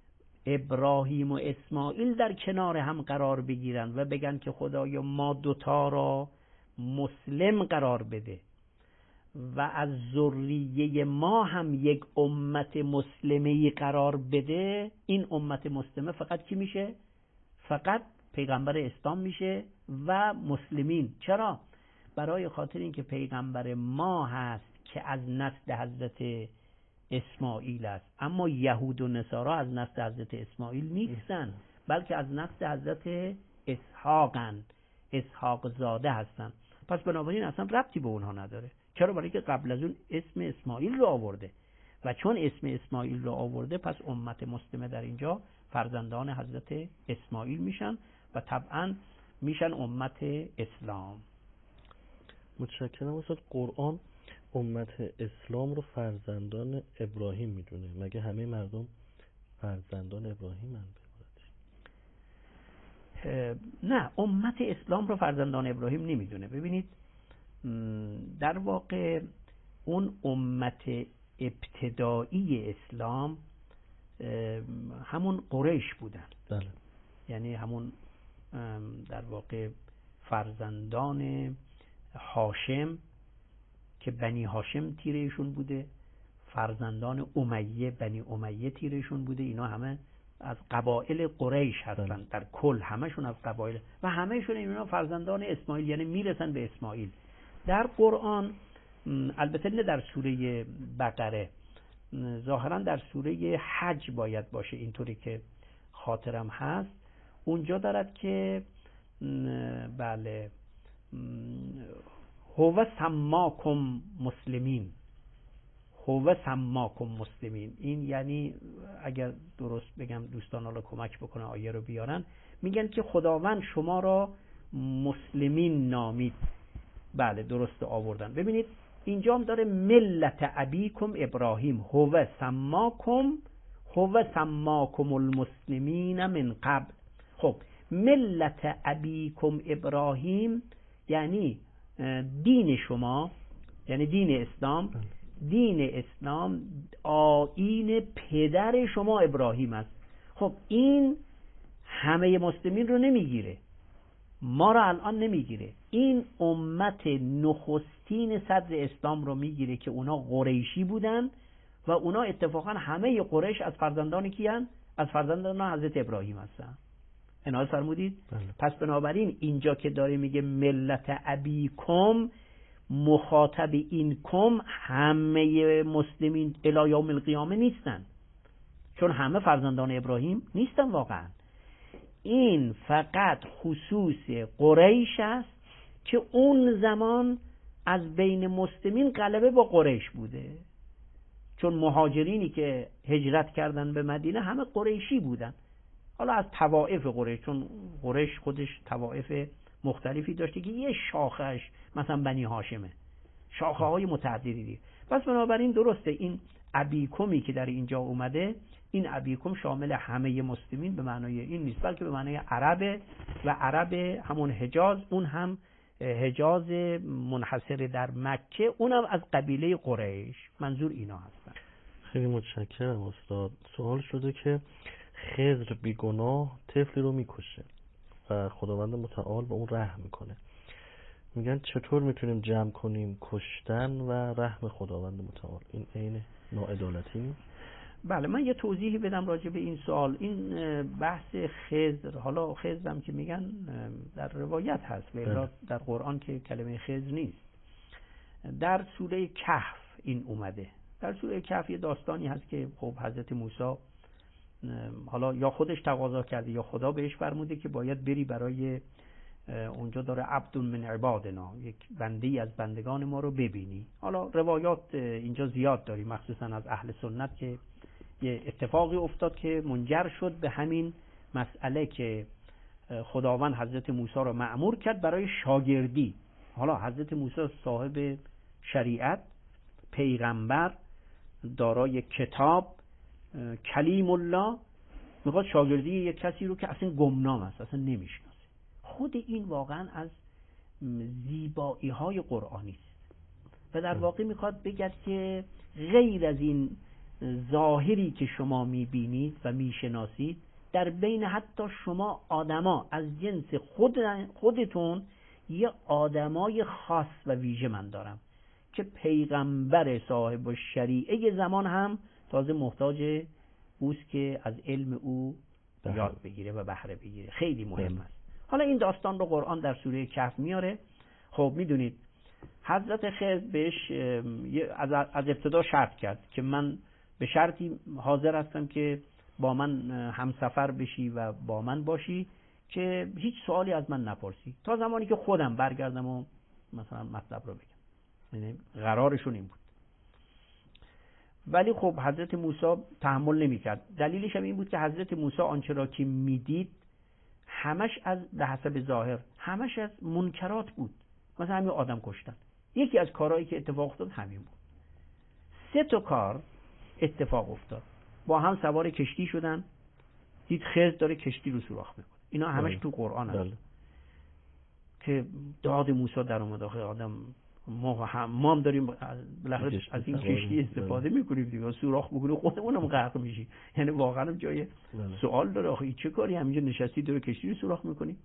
S5: ابراهیم و اسماعیل در کنار هم قرار بگیرن و بگن که خدایا ما دوتا را مسلم قرار بده و از ذریه ما هم یک امت مسلمه قرار بده، این امت مسلمه فقط کی میشه؟ فقط پیغمبر اسلام میشه و مسلمین. چرا؟ برای خاطر اینکه پیغمبر ما هست که از نسل حضرت اسماعیل است، اما یهود و نصارا از نسل حضرت اسماعیل نیستن، بلکه از نسل حضرت اسحاقن، اسحاق زاده هستن. پس بنابراین اصلا ربطی به اونها نداره. چرا؟ برای که قبل از اون اسم اسماعیل رو آورده و چون اسم اسماعیل رو آورده پس امت مسلمه در اینجا فرزندان حضرت اسماعیل میشن و طبعا میشن امت اسلام.
S4: متشکرم استاد. قرآن امت اسلام رو فرزندان ابراهیم میدونه، مگه همه مردم فرزندان ابراهیم هستند؟
S5: نه، امت اسلام رو فرزندان ابراهیم نمیدونه. ببینید در واقع اون امت ابتدایی اسلام همون قریش بودن.
S4: بله.
S5: یعنی همون در واقع فرزندان هاشم که بنی هاشم تیرهشون بوده، فرزندان امیه بنی امیه تیرهشون بوده، اینا همه از قبایل قریش هستن. در کل همشون از قبایل و همهشون اینا فرزندان اسماعیل، یعنی میرسن به اسماعیل. در قرآن البته نه در سوره بقره، ظاهرا در سوره حج باید باشه اینطوری که خاطرم هست، اونجا دارد که بله هو سماکم مسلمین، هو سماکم مسلمین. این یعنی اگر درست بگم دوستان حالا کمک بکنه آیه رو بیارن، میگن که خداوند شما را مسلمین نامید. بله درست آوردن. ببینید اینجا هم داره ملت ابیکم ابراهیم، هو سماکم المسلمین من قبل. خب ملت ابیکم ابراهیم یعنی دین شما، یعنی دین اسلام. دین اسلام آیین پدر شما ابراهیم است. خب این همه مسلمین رو نمیگیره، ما رو الان نمیگیره، این امت نخستین صدر اسلام رو میگیره که اونا قریشی بودن و اونا اتفاقا همه قریش از فرزندان کیان؟ از فرزندان حضرت ابراهیم هستن. عنایت فرمودید؟ پس بنابراین اینجا که داره میگه ملت ابیکم، مخاطب این کم همه مسلمین الی یوم القیامه نیستن، چون همه فرزندان ابراهیم نیستن واقعا. این فقط خصوص قریش است که اون زمان از بین مسلمین غلبه با قریش بوده، چون مهاجرینی که هجرت کردن به مدینه همه قریشی بودن. حالا از طوائف قریش، چون قریش خودش طوائف مختلفی داشته که یه شاخهش مثلا بنی هاشمه، شاخه های متعددی دیگه. پس بنابراین درسته این ابیکمی که در اینجا اومده، این ابیکم شامل همه مسلمین به معنای این نیست، بلکه به معنای عربه و عرب همون حجاز، اون هم حجاز منحصر در مکه، اونم از قبیله قریش. منظور اینا هستن.
S4: خیلی متشکرم استاد. سوال شده که خضر بیگناه طفلی رو میکشه و خداوند متعال به اون رحم میکنه. میگن چطور میتونیم جمع کنیم کشتن و رحم خداوند متعال؟ این عین ناعدالتی نیست؟
S5: بله، من یه توضیحی بدم راجع به این سوال. این بحث خضر، حالا خضر هم که میگن در روایت هست و در قرآن که کلمه خضر نیست. در سوره کهف این اومده. در سوره کهف یه داستانی هست که خب حضرت موسی حالا یا خودش تقاضا کرده یا خدا بهش فرموده که باید بری برای اونجا داره عبد من عبادنا، یک بنده‌ای از بندگان ما رو ببینی. حالا روایات اینجا زیاد داریم، مخصوصا از اهل سنت، که یه اتفاقی افتاد که منجر شد به همین مسئله که خداوند حضرت موسی رو مأمور کرد برای شاگردی. حالا حضرت موسی صاحب شریعت، پیغمبر، دارای کتاب، کلیم الله، میخواد شاگردی یک کسی رو که اصلا گمنام است، اصلا نمیشناسه. خود این واقعا از زیبایی های قرآنی است و در واقع میخواد بگه که غیر از این ظاهری که شما میبینید و میشناسید در بین حتی شما آدما از جنس خودتون یه آدمای خاص و ویژه من دارم که پیغمبر صاحب شریعه زمان هم تازه محتاج اوست که از علم او یاد بگیره و بهره بگیره. خیلی مهم است. حالا این داستان رو قرآن در سوره کهف میاره. خب میدونید حضرت خضر بهش از ابتدا شرط کرد که من به شرطی حاضر هستم که با من همسفر بشی و با من باشی که هیچ سوالی از من نپرسی تا زمانی که خودم برگردم و مثلا مطلب رو بگم. یعنی قرارشون این بود. ولی خب حضرت موسی تحمل نمی‌کرد. دلیلش هم این بود که حضرت موسی آنچه را که میدید همش به حسب ظاهر همش از منکرات بود. مثلا همین آدم کشتن یکی از کارهایی که اتفاق افتاد همین بود. 3 تا کار اتفاق افتاد. با هم سوار کشتی شدن، دید خضر داره کشتی رو سوراخ میکنه. اینا همش تو قرآن هست که داد موسی در اومد. آدم ما هم داریم بالاخره از این کشتی استفاده میکنیم دیگه، سوراخ بکنیم خودمونم غرق میشیم. یعنی واقعا جای سوال داره. آخه چه کاری همینجا نشستی داره کشتی رو سوراخ میکنی؟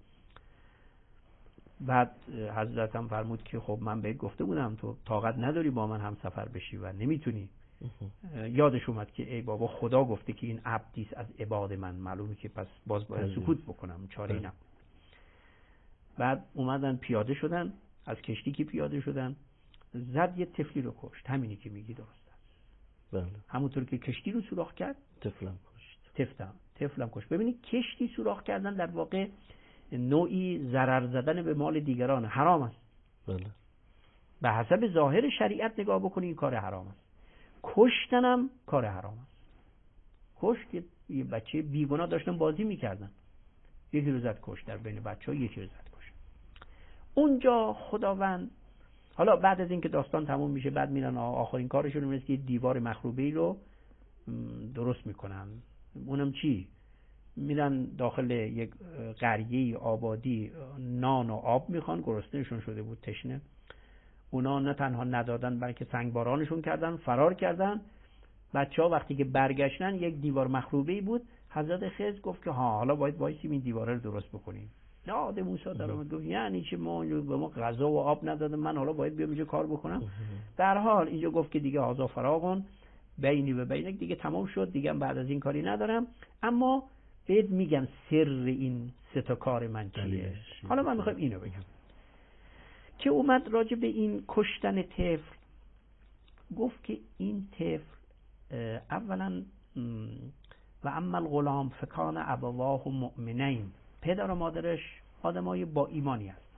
S5: بعد حضرت هم فرمود که خب من بهت گفته بودم تو طاقت نداری با من هم سفر بشی و نمیتونی. یادش اومد که ای بابا خدا گفته که این عبدیست از عباد من، معلومه که پس باز باید سکوت بکنم، چاره ای نبود. بعد اومدن پیاده شدن، از کشتی که پیاده شدن زد یه طفلی رو کشت. همینی که میگی درسته.
S4: بله.
S5: همونطور که کشتی رو سوراخ کرد
S4: طفلم کشت.
S5: طفلم کشت. ببینید کشتی سوراخ کردن در واقع نوعی ضرر زدن به مال دیگران، حرام است.
S4: بله.
S5: به حسب ظاهر شریعت نگاه بکنی این کار حرام است. کشتنم کار حرام است. کشت یه بچه بیگناه داشتن بازی میکردن، یکی رو زد کشت، در بین بچه‌ها یکی رو زد کشت. اونجا خداوند حالا بعد از اینکه داستان تموم میشه بعد میرن آخرین کارشون اینه که دیوار مخروبه‌ای رو درست میکنن. اونم چی؟ میرن داخل یک قریه آبادی نان و آب میخوان، گرسنه‌شون شده بود، تشنه. اونا نه تنها ندادن بلکه سنگبارانشون کردن، فرار کردن. بچه‌ها وقتی که برگشتن یک دیوار مخروبه‌ای بود. حضرت خضر گفت که حالا باید وایسیم این دیواره رو درست بکنیم. یاد موسی در اومد گفت یعنی چه به ما غذا و آب ندادن، من حالا باید بیام اینجا کار بکنم؟ در حال اینجا گفت که دیگه هازا فراغون بینی و بینک، دیگه تمام شد، دیگه بعد از این کاری ندارم. اما بهت میگم سر این 3 تا کار من چیه. حالا من میخوام اینو بگم که اومد راجع به این کشتن طفل گفت که این طفل اولا و اما الغلام فکان ابواه مؤمنین، پدر و مادرش آدمای با ایمانی هست.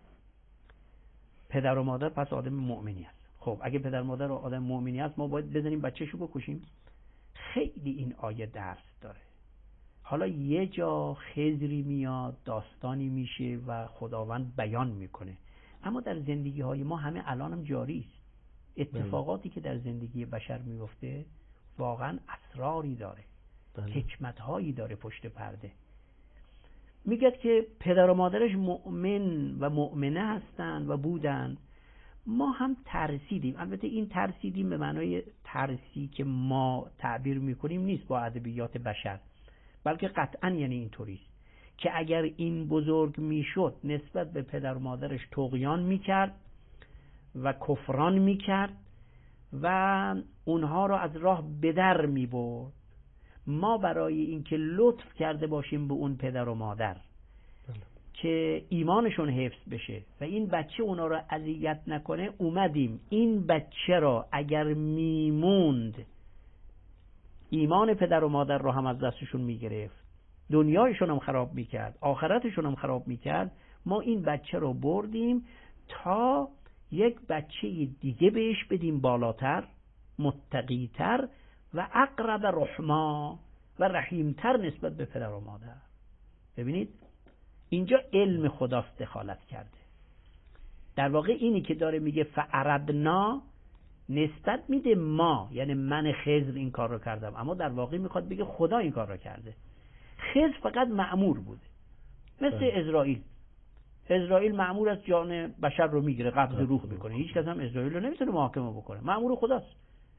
S5: پدر و مادر پس آدم مؤمنی هست. خب اگه پدر و مادر آدم مؤمنی هست ما باید بزنیم بچه‌شو بکشیم؟ خیلی این آیه درس داره. حالا یه جا خضری میاد داستانی میشه و خداوند بیان میکنه، اما در زندگی های ما همه الانم جاری است. اتفاقاتی که در زندگی بشر میفته واقعا اسراری داره، حکمت هایی داره پشت پرده. میگه که پدر و مادرش مؤمن و مؤمنه هستن و بودن. ما هم ترسیدیم. البته این ترسیدیم به معنای ترسی که ما تعبیر میکنیم نیست با ادبیات بشر، بلکه قطعا یعنی اینطوریست که اگر این بزرگ میشد نسبت به پدر و مادرش طغیان میکرد و کفران میکرد و اونها رو از راه به در میبرد، ما برای اینکه لطف کرده باشیم به اون پدر و مادر که ایمانشون حفظ بشه و این بچه اونا رو اذیت نکنه، اومدیم این بچه را اگر میموند ایمان پدر و مادر رو هم از دستشون میگرفت، دنیایشون هم خراب میکرد، آخرتشون هم خراب میکرد، ما این بچه رو بردیم تا یک بچه دیگه بهش بدیم بالاتر، متقیتر و اقرب رحما و رحیمتر نسبت به پدر و مادر. ببینید اینجا علم خداست دخالت کرده. در واقع اینی که داره میگه فاردنا نسبت میده ما، یعنی من خضر این کار رو کردم، اما در واقع میخواد بگه خدا این کار رو کرده. خضر فقط مأمور بوده، مثل اسرائیل مأمور از جان بشر رو میگیره، قبض روح میکنه. هیچ کس هم اسرائیل رو نمیتونه محاکمه بکنه، مأمور خداست.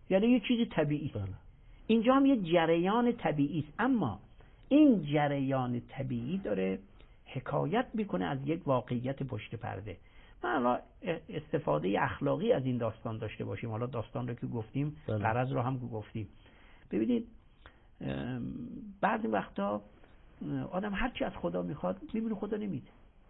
S5: یعنی یه چیز طبیعی است. اینجا هم یه جریان طبیعی است، اما این جریان طبیعی داره حکایت میکنه از یک واقعیت پشت پرده. ما حالا استفاده اخلاقی از این داستان داشته باشیم، حالا داستان رو که گفتیم غرض رو هم گفتیم. ببینید بعضی وقتا آدم هرچی از خدا میخواد میبینه خدا نمیده.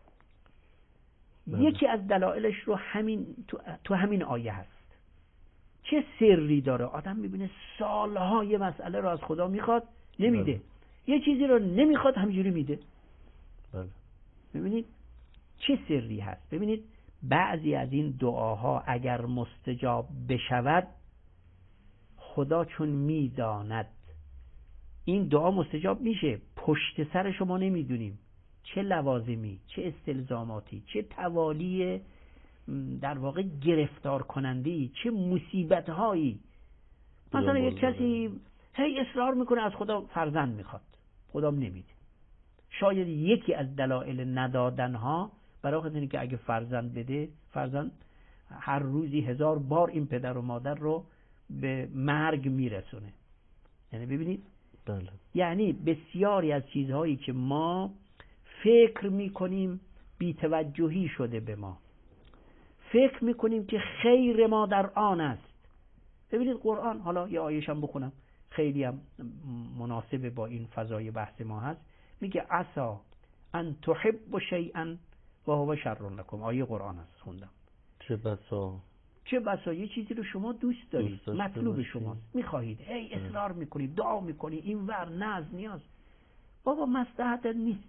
S5: یکی از دلایلش رو همین تو همین آیه هست. چه سری داره؟ آدم میبینه سالها یه مسئله رو از خدا میخواد نمیده، یه چیزی رو نمیخواد همینجوری میده. ببینید چه سری هست. ببینید بعضی از این دعاها اگر مستجاب بشود، خدا چون میداند این دعا مستجاب میشه، پشت سر شما نمیدونیم چه لوازمی، چه استلزاماتی، چه توالی در واقع گرفتار کننده‌ای، چه مصیبت‌هایی. مثلا یک کسی هی اصرار میکنه از خدا فرزند میخواد، خدا نمیده. شاید یکی از دلایل ندادنها برای خاطر اینکه اگه فرزند بده، فرزند هر روزی 1000 بار این پدر و مادر رو به مرگ میرسونه. یعنی ببینید یعنی بسیاری از چیزهایی که ما فکر میکنیم بی‌توجهی شده به ما، فکر میکنیم که خیر ما در آن است. ببینید قرآن، حالا یه آیه‌شم بخونم خیلی هم مناسب با این فضای بحث ما هست. میگه عسا ان تحب شیئا و هو شر لکم. آیه قرآن هست، خوندم. چه بسا یه چیزی رو شما دوست دارید، مطلوب شماست، میخواهید، هی اصرار میکنید، دعا میکنید، این ور ناز نیاز، بابا مصلحت نیست.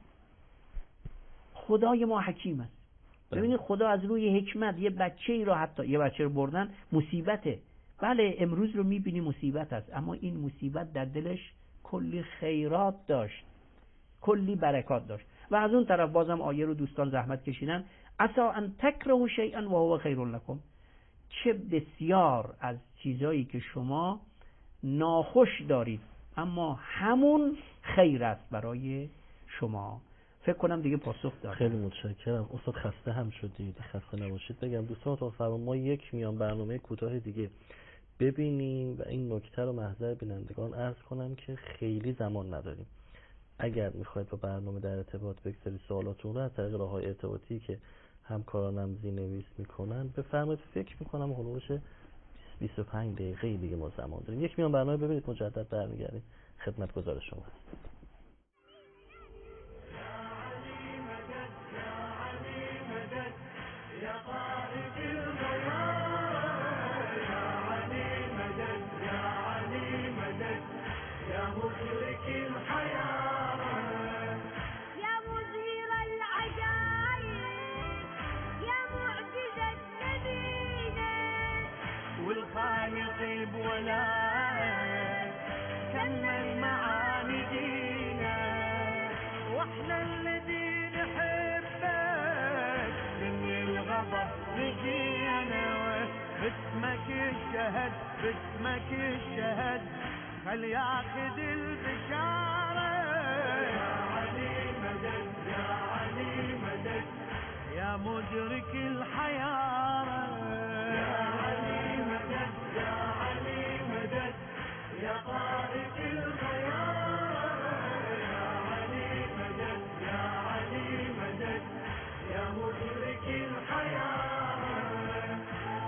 S5: خدای ما حکیم است. ببینید خدا از روی حکمت یه بچه‌ای رو، حتی یه بچه رو بردن مصیبته. بله امروز رو میبینی مصیبت است، اما این مصیبت در دلش کلی خیرات داشت، کلی برکات داشت. و از اون طرف بازم آیه رو دوستان زحمت کشیدن، عسا ان تکرهوا شیئا و هو خیر لکم. چه بسیار از چیزایی که شما ناخوش دارید اما همون خیر است برای شما. فکر کنم دیگه پاسخ دادم.
S4: خیلی متشکرم استاد. خسته هم شدید، خسته نباشید. بگم دوستان تا فرما ما یک میان برنامه کوتاه دیگه ببینیم و این نکته رو محضر بینندگان عرض کنم که خیلی زمان نداریم. اگر میخواید با برنامه در ارتباط بگذارید سوالاتون رو از طریق راه‌های ارتباطی که همکارانم زیرنویس میکنن بفرمایید. فکر میکنم حدودش 25 دقیقه دیگه ما زمان داریم. یک میان برنامه ببینید، مجدد برمیگردیم خدمتگزار شما هست.
S8: والخالق بولاك كمل معاني دينا، واحنا الذي نحبك من الغضب نجينا، باسمك الشهد باسمك الشهد خل ياخذ البشارة. يا علي مدد يا علي مدد يا مدرك الحيارة. يا علي مدد يا علي مدد يا طارق الخيار. يا علي مدد يا علي مدد يا مدرك الحيارة.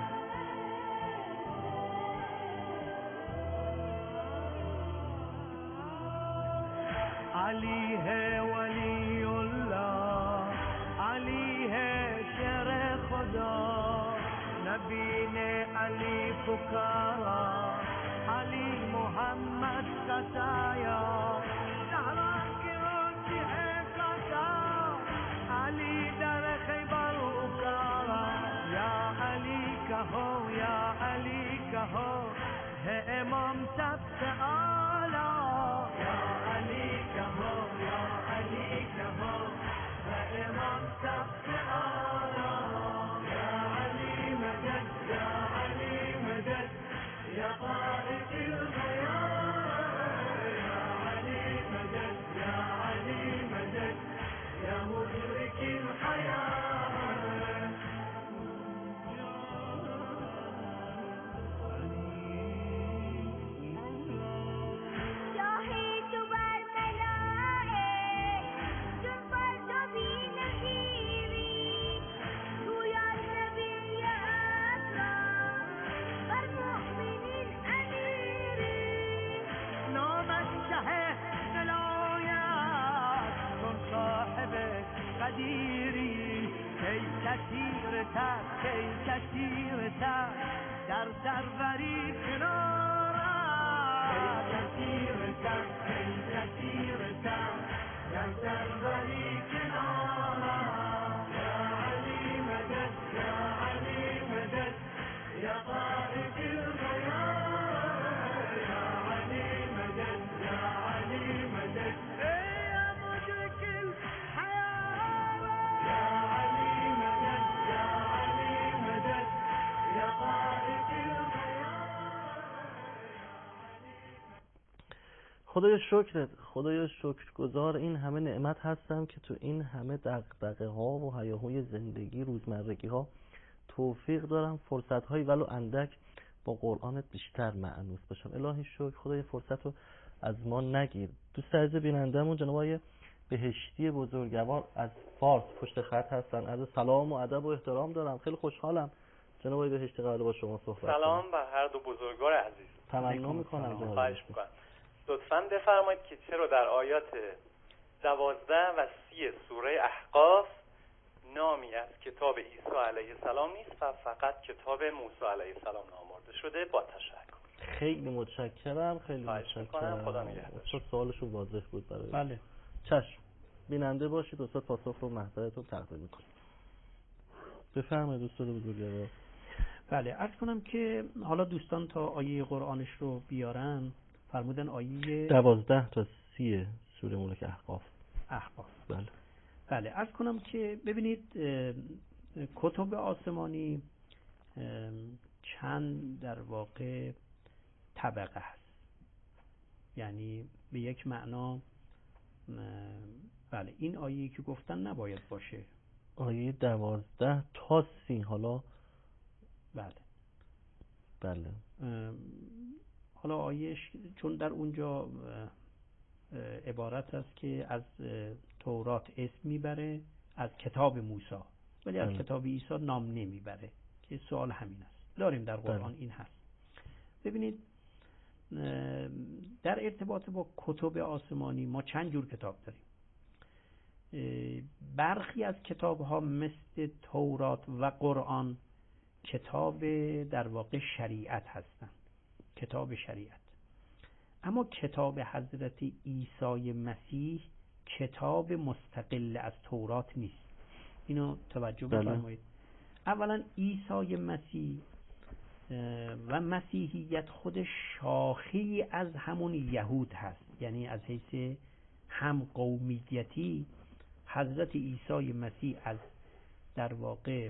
S8: علي ہے ولی اللہ، علی ہے شر خدا، نبی نے علی پکارا، علی محمد ستایا، زہرا کی روزی ہے قضا، علی در خیبر اکارا. یا علی کہو یا علی کہو ہے امام سب سے اعلیٰ. یا علی کہو یا علی کہو ہے امام سب سے اعلیٰ. یا علی مدد یا علی مدد یا طارق الخیار. یا علی مدد یا علی مدد یا مدرک الحیار. تر کی کثیر تر در سروری کنار کی کثیر تر در سروری کنار یا علی مدد یا علی مدد یا قائد الخيار یا علی مدد یا علی مدد یا مدرک الحيار یا علی مدد یا علی مدد یا قائد الخيار.
S4: خدایا شکرت، خدایا شکرگزار این همه نعمت هستم که تو این همه دغدغه ها و هیاهوی زندگی روزمرگی ها توفیق دارم فرصت هایی ولو اندک با قرآنت بیشتر معنوس باشم. الهی شکر. خدای فرصت رو از ما نگیر. دوست عزیز بینندمون جناب آقای بهشتی بزرگوار از فارس پشت خط هستن. عرض سلام و ادب و احترام دارم. خیلی خوشحالم جناب آقای بهشتی قراره با شما صحبت کنم.
S9: سلام بر هر دو بزرگوار عزیز.
S4: تمنا میکنم
S9: خواهش میکنم لطفاً بفرمایید که چرا در آیات 12 و 30 سوره احقاف نامی از کتاب عیسی علیه السلام نیست و فقط کتاب موسی علیه السلام نامبرده شده. با تشکر.
S4: خیلی متشکرم. خیلی متشکرم.
S9: خدا نگهدار.
S4: سوالشون واضح بود برای
S5: بله.
S4: چشم. بیننده باشید. استاد پاسخ رو محضرتون تقدیم میکنم. بفرمایید استاد بزرگوار.
S5: بله، عرض کنم که حالا دوستان تا آیه قرآنش رو بیارن. فرمودن آیه
S4: 12 تا 30 سوره ملک احقاف.
S5: بله. بله، عرض کنم که ببینید کتب آسمانی چند در واقع طبقه هست. یعنی به یک معنا بله این آیه‌ای که گفتن نباید باشه.
S4: آیه 12 تا 30 حالا بله
S5: حالا آیهش چون در اونجا عبارت است که از تورات اسم میبره، از کتاب موسی، ولی از کتاب عیسی نام نمیبره که سوال همین است. داریم در قرآن این هست. ببینید در ارتباط با کتب آسمانی ما چند جور کتاب داریم. برخی از کتاب ها مثل تورات و قرآن کتاب در واقع شریعت هستند، کتاب شریعت. اما کتاب حضرت عیسی مسیح کتاب مستقل از تورات نیست. اینو توجه بفرمایید. اولا عیسی مسیح و مسیحیت خود شاخه‌ای از همون یهود هست، یعنی از حیث هم قومیتی حضرت عیسی مسیح از در واقع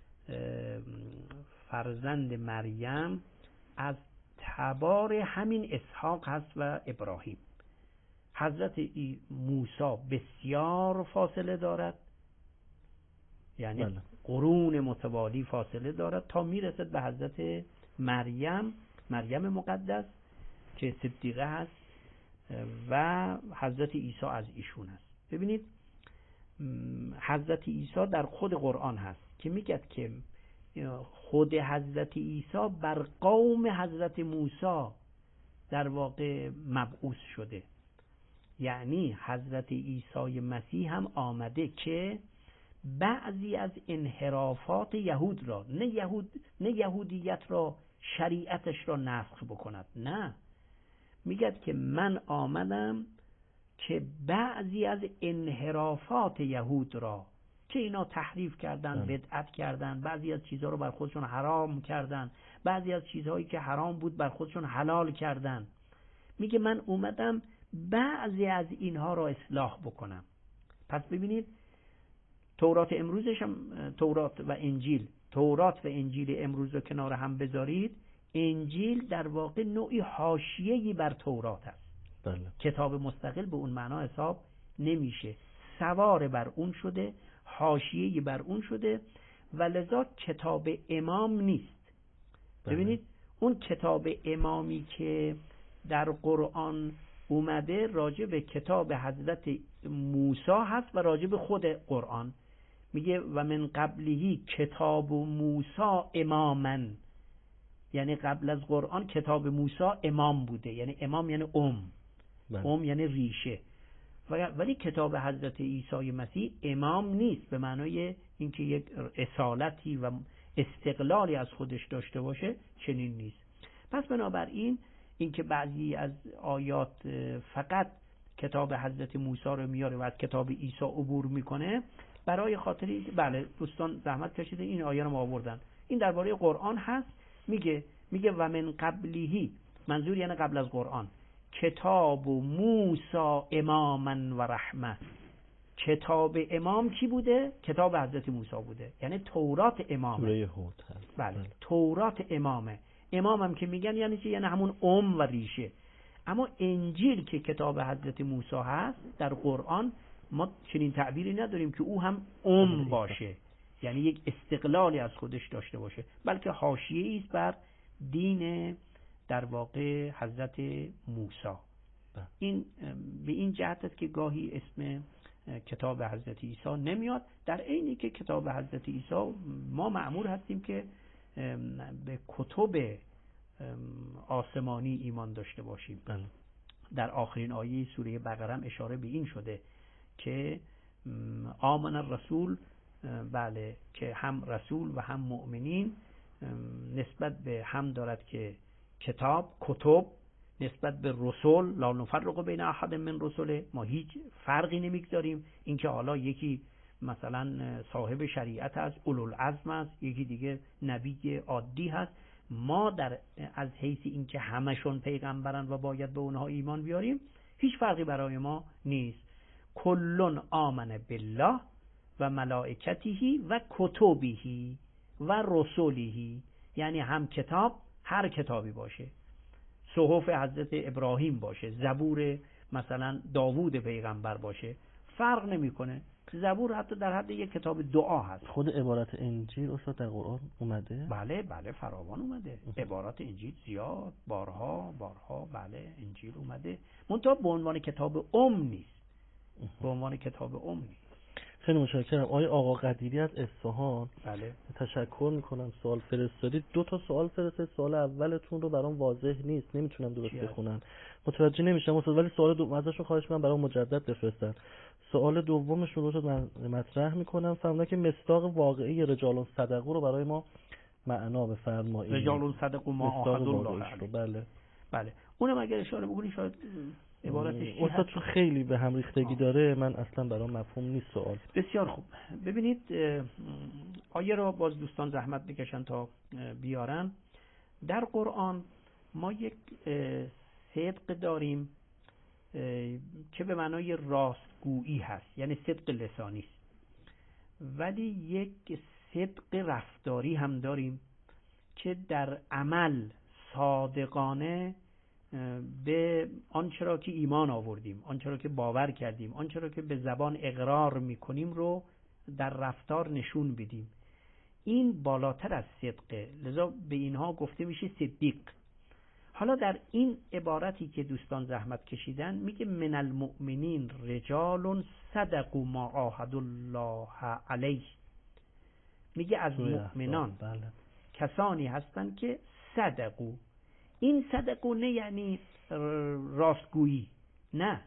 S5: فرزند مریم از تبار همین اسحاق هست و ابراهیم. حضرت موسی بسیار فاصله دارد، یعنی قرون متوالی فاصله دارد تا میرسد به حضرت مریم مقدس که صدیقه هست و حضرت عیسی از ایشون هست. ببینید حضرت عیسی در خود قرآن هست که میگه که خود حضرت عیسی بر قوم حضرت موسی در واقع مبعوث شده. یعنی حضرت عیسی مسیح هم آمده که بعضی از انحرافات یهود را نه یهودیت را شریعتش را نسخ بکند، نه، میگه که من آمدم که بعضی از انحرافات یهود را که اینا تحریف کردن، بدعت کردن، بعضی از چیزها رو بر خودشون حرام کردن، بعضی از چیزهایی که حرام بود بر خودشون حلال کردن، میگه من اومدم بعضی از اینها را اصلاح بکنم. پس ببینید تورات امروزش هم تورات و انجیل امروز رو کنار هم بذارید، انجیل در واقع نوعی حاشیه‌ای بر تورات است. کتاب مستقل به اون معنا حساب نمیشه، سوار بر اون شده، حاشیه‌ای بر اون شده و لذا کتاب امام نیست. ببینید اون کتاب امامی که در قرآن اومده راجع به کتاب حضرت موسی هست و راجع به خود قرآن میگه و من قبلهی کتاب موسی اماماً، یعنی قبل از قرآن کتاب موسی امام بوده، یعنی امام یعنی ام یعنی ریشه. ولی کتاب حضرت عیسی مسیح امام نیست به معنای اینکه یک اصالتی و استقلالی از خودش داشته باشه، چنین نیست. پس بنابراین اینکه بعضی از آیات فقط کتاب حضرت موسی رو میاره و از کتاب عیسی عبور میکنه، برای خاطری بله دوستان زحمت کشیده این آیه رو آوردن. این درباره قرآن هست، میگه و من قبلیه، منظور یعنی قبل از قرآن، کتاب موسی اماما و رحمه. کتاب امام کی بوده؟ کتاب حضرت موسی بوده، یعنی تورات امامه.
S4: سوره هود هست.
S5: بله تورات امامه. امام هم که میگن یعنی چی؟ یعنی همون و ریشه. اما انجیل که کتاب حضرت موسی هست در قرآن ما چنین تعبیری نداریم که او هم باشه، یعنی یک استقلالی از خودش داشته باشه، بلکه حاشیه‌ای است بر دین در واقع حضرت موسی. این به این جهت است که گاهی اسم کتاب حضرت عیسی نمیاد، در عینی که کتاب حضرت عیسی ما مأمور هستیم که به کتب آسمانی ایمان داشته باشیم. در آخرین آیه سوره بقره هم اشاره به این شده که آمن الرسول، بله که هم رسول و هم مؤمنین نسبت به هم دارد که کتب نسبت به رسول لا نفرق بین احد من رسله، ما هیچ فرقی نمیگذاریم. اینکه حالا یکی مثلا صاحب شریعت است، اولوالعزم است، یکی دیگه نبی عادی هست، ما در از حیث اینکه همشون پیغمبرن و باید به اونها ایمان بیاریم هیچ فرقی برای ما نیست. کلون آمن بالله و ملائکته و کتبه و رسوله، یعنی هم کتاب، هر کتابی باشه، صحف حضرت ابراهیم باشه، زبور مثلا داوود پیغمبر باشه، فرق نمیکنه. زبور حتی در حد یک کتاب دعا هست.
S4: خود عبارت انجیل استاد در قرآن اومده؟
S5: بله فراوان اومده. عبارات انجیل زیاد بارها بله انجیل اومده، منتها به عنوان کتاب نیست. به عنوان کتاب نیست.
S4: خیلی متشکرم. آقای آقا قدیری از اصفهان،
S5: بله
S4: تشکر میکنم سوال فرستادید. 2 تا سوال فرستادید. سوال اولتون رو برام واضح نیست، نمیتونم درست بخونم، متوجه نمیشم استاد، ولی سوال دوم ازشون خواهش میکنم برام مجدد بفرستن. سوال دومشون رو مطرح میکنم، فرمودن که مصداق واقعی رجال صدقو رو برای ما معنا بفرمایید.
S5: رجال صدقو ما عهد الله علیه. بله اونم اگر اشاره بکنید شاید عبارتش
S4: استاد چون خیلی به هم ریختگی داره من اصلا برام مفهوم نیست سوال.
S5: بسیار خوب. ببینید آیه رو باز دوستان زحمت بکشن تا بیارن. در قرآن ما یک صدق داریم که به معنای راستگویی هست، یعنی صدق لسانی است، ولی یک صدق رفتاری هم داریم که در عمل صادقانه به آنچه را که ایمان آوردیم، آنچه را که باور کردیم، آنچه را که به زبان اقرار میکنیم رو در رفتار نشون بدیم. این بالاتر از صدقه، لذا به اینها گفته میشه صدیق. حالا در این عبارتی که دوستان زحمت کشیدن میگه من المؤمنین رجال صدقوا ما عاهدوا الله علیه، میگه از مؤمنان کسانی هستند که صدقو. این صدقو نه یعنی راستگویی، نه،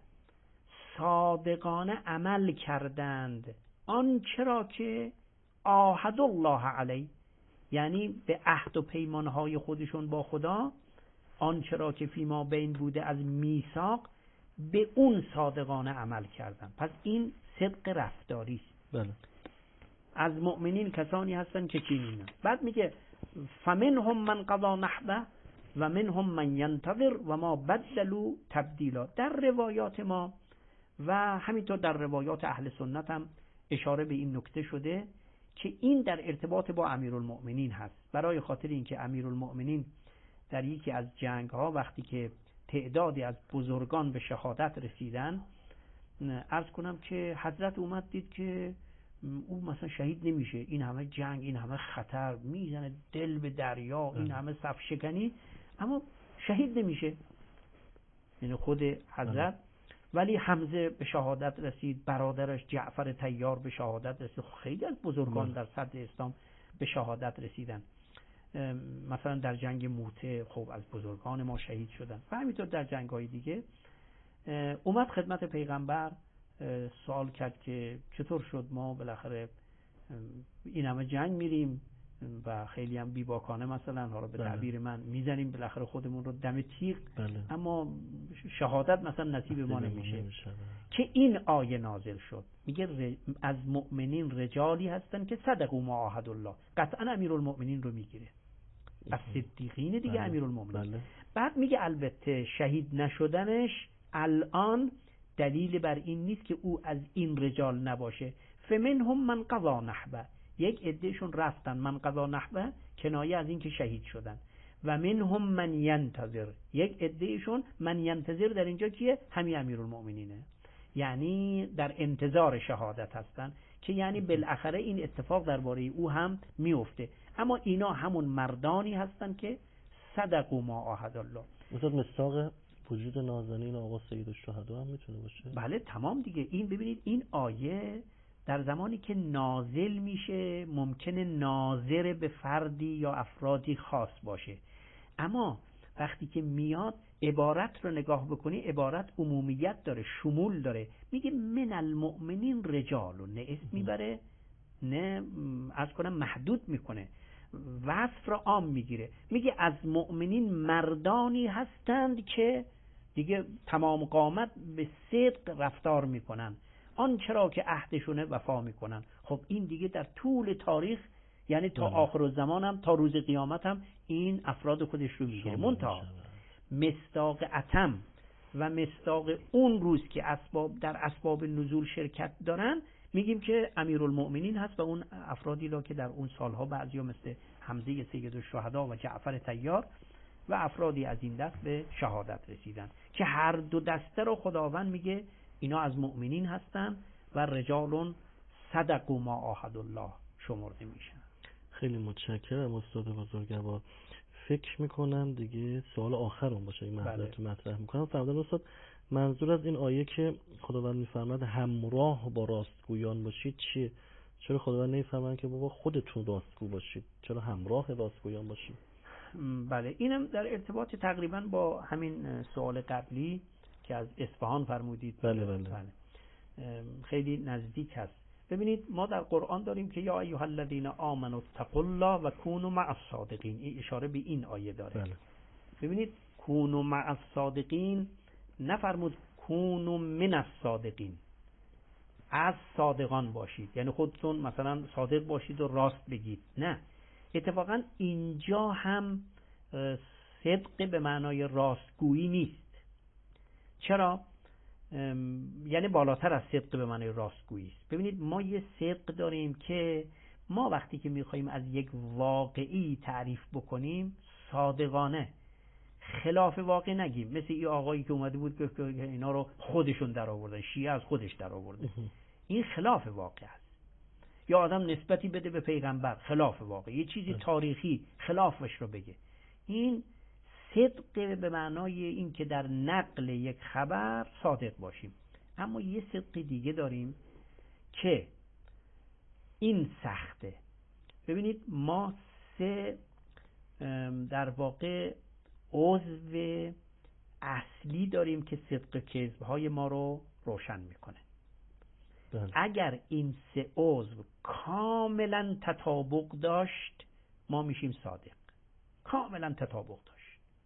S5: صادقانه عمل کردند آنچه را که عاهد الله علیه، یعنی به عهد و پیمانهای خودشون با خدا، آنچه را که فیما بین بوده از میثاق، به اون صادقانه عمل کردن. پس این صدق رفتاری است.
S4: بله.
S5: از مؤمنین کسانی هستن که چنینن. بعد میگه فمنهم من قضا نحبه و منهم من ینتظر و ما بدلوا تبدیلا. در روایات ما و همینطور در روایات اهل سنت هم اشاره به این نکته شده که این در ارتباط با امیرالمؤمنین هست، برای خاطر اینکه امیرالمؤمنین در یکی از جنگ ها وقتی که تعدادی از بزرگان به شهادت رسیدن، عرض کنم که حضرت اومد دید که او مثلا شهید نمیشه، این همه جنگ، این همه خطر، میزنه دل به دریا، این همه صف شکنی، اما شهید نمیشه، یعنی خود حضرت. ولی حمزه به شهادت رسید، برادرش جعفر طیار به شهادت رسید، خیلی از بزرگان در صدر اسلام به شهادت رسیدن. مثلا در جنگ موته خب از بزرگان ما شهید شدن و همینطور در جنگ‌های دیگه. اومد خدمت پیغمبر سوال کرد که چطور شد ما بالاخره این همه جنگ میریم و خیلی هم بیباکانه مثلا حالا به تعبیر من میزنیم بالاخره خودمون رو دم تیغ، اما شهادت مثلا نصیب ما نمیشه. که این آیه نازل شد میگه از مؤمنین رجالی هستن که صدقوا ما عاهد الله، قطعا امیرالمؤمنین رو میگیره، از صدیقین دیگه امیرالمؤمنین. بعد میگه البته شهید نشدنش الان دلیل بر این نیست که او از این رجال نباشه. فمنهم من قضا نحبه، یک عدهشون رفتن، من قضا نحبه کنایه از این که شهید شدن. و منهم من ینتظر، یک عدهشون من ینتظر در اینجا کیه؟ همین امیرالمؤمنینه، یعنی در انتظار شهادت هستن، که یعنی بالاخره این اتفاق درباره او هم میفته. اما اینا همون مردانی هستن که صدقوا ما عاهد الله.
S4: مثلا مصداق وجود نازنین آقا سید الشهدا هم میتونه باشه.
S5: بله تمام دیگه. این ببینید این آیه در زمانی که نازل میشه ممکنه ناظر به فردی یا افرادی خاص باشه، اما وقتی که میاد عبارت رو نگاه بکنی عبارت عمومیت داره، شمول داره. میگه من المؤمنین رجال، نه اسم میبره نه از کنم محدود میکنه، وصف را عام میگیره. میگه از مؤمنین مردانی هستند که دیگه تمام قامت به صدق رفتار میکنن، آنچه را که عهدشونه وفا میکنن. خب این دیگه در طول تاریخ یعنی تا آخر الزمان هم تا روز قیامت هم این افراد خودش رو میگیره. منتها مصداق اتم و مصداق اون روز که در اسباب نزول شرکت دارن میگیم که امیرالمؤمنین هست و اون افرادی را که در اون سالها بعضیا مثل حمزه سید الشهدا و جعفر طیار و افرادی از این دست به شهادت رسیدن، که هر دو دسته رو خداوند میگه اینا از مؤمنین هستن و رجال صدقوا ما عاهد الله شمرده میشن.
S4: خیلی متشکرم استاد بزرگوار. فکر میکنم دیگه سوال آخرم باشه این مطلب مطرح میکنم. فرمودن استاد منظور از این آیه که خداوند میفرماد همراه با راستگویان باشید چیه؟ چرا خداوند نمیفرماید که بابا خودتون راستگو باشید؟ چرا همراه راستگویان باشید؟
S5: بله اینم در ارتباط تقریبا با همین سوال قبلی که از اصفهان فرمودید.
S4: بله.
S5: خیلی نزدیک هست. ببینید ما در قرآن داریم که یا ایها الذین آمنوا اتقوا الله و کونوا مع الصادقین، این اشاره به این آیه داره.
S4: بله.
S5: ببینید کونوا مع الصادقین نفرمود کونوا من الصادقین، از صادقان باشید، یعنی خودتون مثلا صادق باشید و راست بگید. نه، اتفاقا اینجا هم صدق به معنای راستگویی نیست. چرا؟ یعنی بالاتر از صدق به معنای راستگویی است. ببینید ما یه صدق داریم که ما وقتی که میخوایم از یک واقعی تعریف بکنیم صادقانه خلاف واقع نگیم. مثل این آقایی که اومده بود که اینا رو خودشون در آوردن، شیعه از خودش در آورده، این خلاف واقع است. یا آدم نسبتی بده به پیغمبر، خلاف واقع. یه چیزی تاریخی خلافش رو بگه. این صدق به معنای این که در نقل یک خبر صادق باشیم. اما یه صدق دیگه داریم که این سخته. ببینید ما در واقع عضو اصلی داریم که صدق کذب‌های ما رو روشن میکنه. اگر این 3 عضو کاملا تطابق داشت ما میشیم صادق. کاملا تطابق داشت.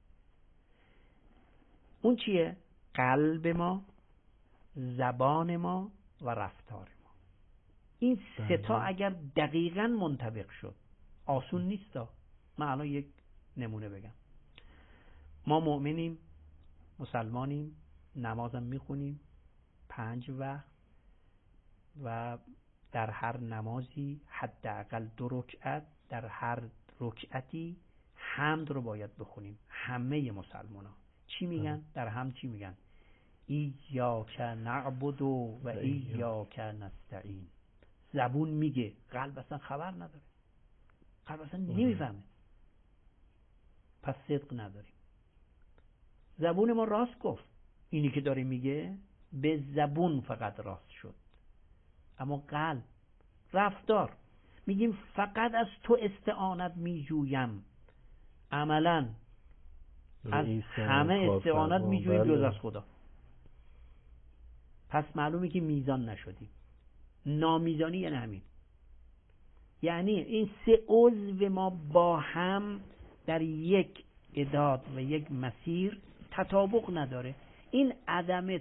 S5: اون چیه؟ قلب ما، زبان ما و رفتار ما. این 3 تا اگر دقیقاً منطبق شد، آسون نیست. من الان یک نمونه بگم. ما مؤمنیم، مسلمانیم، نمازم میخونیم 5 وقت و در هر نمازی حداقل 2 رکعت، در هر رکعتی حمد رو باید بخونیم. همه مسلمانان چی میگن؟ در هم چی میگن؟ ایاک نعبد و ایاک نستعین. زبون میگه، قلب اصلا خبر نداره، قلب اصلا نمیفهمه، پس صدق نداریم. زبون ما راست گفت، اینی که داره میگه به زبون فقط راست شد، اما قلب، رفتار، میگیم فقط از تو استعانت میجویم، عملا از همه استعانت میجویم جز از خدا. پس معلومه که میزان نشدیم. نامیزانی یعنی همین، یعنی این سه عضو ما با هم در یک اعداد و یک مسیر تطابق نداره. این عدم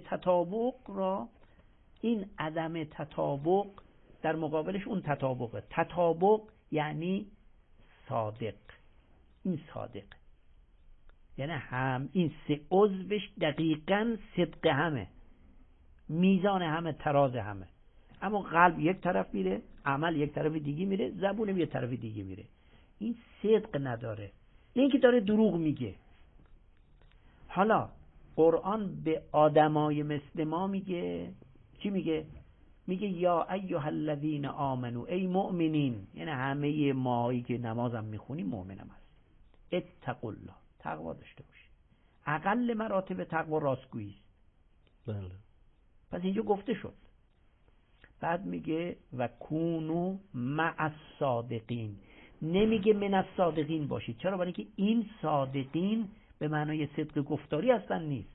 S5: تطابق در مقابلش اون تطابقه. تطابق یعنی صادق. این صادق یعنی هم این سه عضوش دقیقاً صدق همه، میزان همه، تراز همه. اما قلب یک طرف میره، عمل یک طرف دیگه میره، زبونم یک طرف دیگه میره. این صدق نداره، این که داره دروغ میگه. حالا قرآن به آدمای مثل ما میگه چی میگه؟ میگه یا ایها الذین آمنو، ای مؤمنین، یعنی همه مایی که نمازم میخونیم مؤمنم هست. اتقوا الله، تقوا داشته باشید. اقل مراتب تقوا راستگویی است.
S4: بله.
S5: پس اینجا گفته شد. بعد میگه و کونو مع الصادقین، نمیگه من الصادقین باشید. چرا؟ برای اینکه این صادقین به معنای صدق گفتاری هستن نیست.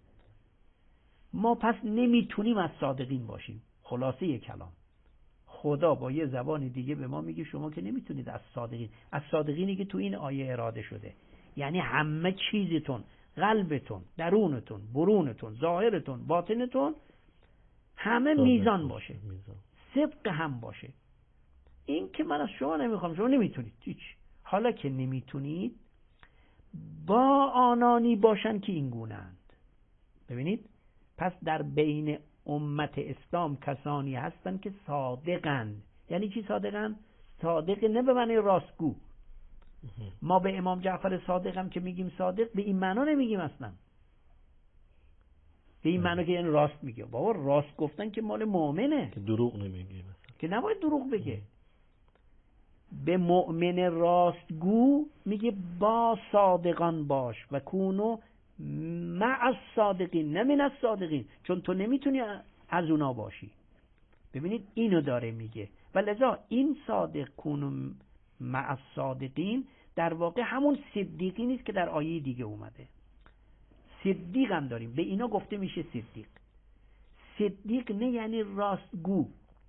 S5: ما پس نمیتونیم از صادقین باشیم. خلاصه کلام، خدا با یه زبان دیگه به ما میگه شما که نمیتونید از صادقین. از صادقینی که تو این آیه اراده شده، یعنی همه چیزتون، قلبتون، درونتون، برونتون، ظاهرتون، باطنتون، همه میزان باشه، صدق هم باشه. این که من از شما نمیخوام، شما نمیتونید هیچ. حالا که نمیتونید، با آنانی باشن که این گونه‌اند. ببینید، پس در بین امت اسلام کسانی هستن که صادقند. یعنی چی صادقند؟ صادق نه به معنی راستگو. ما به امام جعفر صادق هم که میگیم صادق، به این معنا نمیگیم اصلا. به این معنا که یعنی راست میگه. بابا راست گفتن که مال مؤمنه، که
S4: دروغ نمیگه مثلا، که
S5: نباید دروغ بگه. به مؤمن راستگو میگه با صادقان باش و کونو مع الصادقین، نه من الصادقین، چون تو نمیتونی از اونا باشی. ببینید اینو داره میگه. و لذا این صادق کونو مع الصادقین در واقع همون صدیقی نیست که در آیه دیگه اومده. صدیق هم داریم، به اینا گفته میشه صدیق. صدیق نه یعنی راستگو،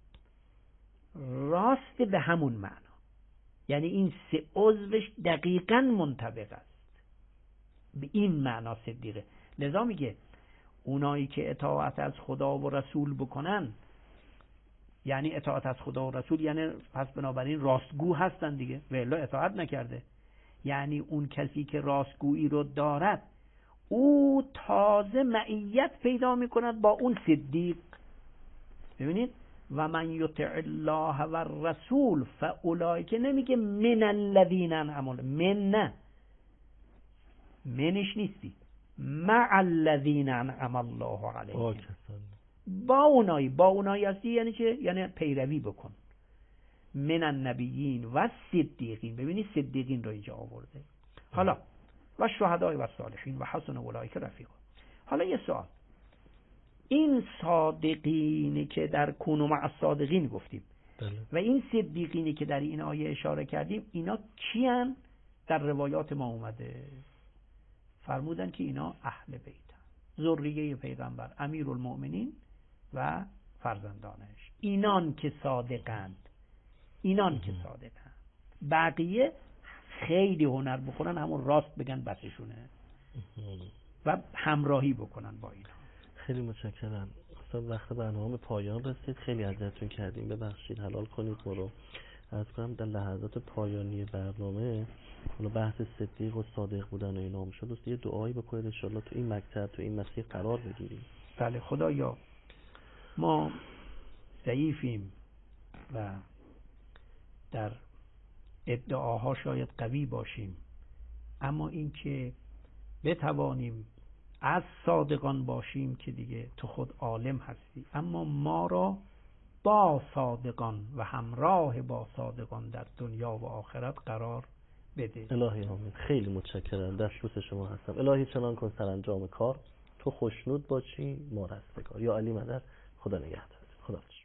S5: راست به همون معنا، یعنی این سه عضوش دقیقاً منطبق است. به این معنا صدیقه. لذا میگه اونایی که اطاعت از خدا و رسول بکنن، یعنی اطاعت از خدا و رسول یعنی پس بنابراین راستگو هستن دیگه، و الا اطاعت نکرده. یعنی اون کسی که راستگویی رو دارد، او تازه معیت پیدا میکند با اون صدیق. ببینید و من یطع الله و الرسول فاولئک، نمیگه من الذین انعم، من نه، منش نیستی، مع الذین انعم الله علیهم، با اونایی هستی. یعنی چه؟ یعنی پیروی بکن. من النبیین و صدیقین، ببینید صدیقین رو اینجا آورده. حالا و شهداء و صالحین و حسن اولئک رفیقا. حالا یه سوال، این صادقینی که در کونوا مع الصادقین گفتیم و این صدیقینی که در این آیه اشاره کردیم، اینا کیان؟ در روایات ما اومده فرمودن که اینا اهل بیتن، ذریه پیغمبر، امیرالمؤمنین و فرزندانش. اینان که صادقند، اینان که صادقند. بقیه خیلی هنر بکنن، همون راست بگن بسشونه و همراهی بکنن با اینا.
S4: خیلی متشکرم. اصلا وقت برنامه پایان رسید، خیلی اذیتتون کردیم، ببخشید، حلال کنید ما رو. عرض کنم در لحظات پایانی برنامه حالا بحث صدیق و صادق بودن و اینا شد، دوست یه دعایی بکنید ان شاءالله تو این مکتب، تو این مسیر قرار بگیریم.
S5: بله خدایا، ما ضعیفیم و در ادعاها شاید قوی باشیم، اما این که بتوانیم از صادقان باشیم که دیگه تو خود عالم هستی، اما ما را با صادقان و همراه با صادقان در دنیا و آخرت قرار بده.
S4: الهی آمین. خیلی متشکرم، دست بوس شما هستم. الهی چنان کن سرانجام کار تو خوشنود باشی ما رستگار. یا علی مدد، خدا نگهدار. خدا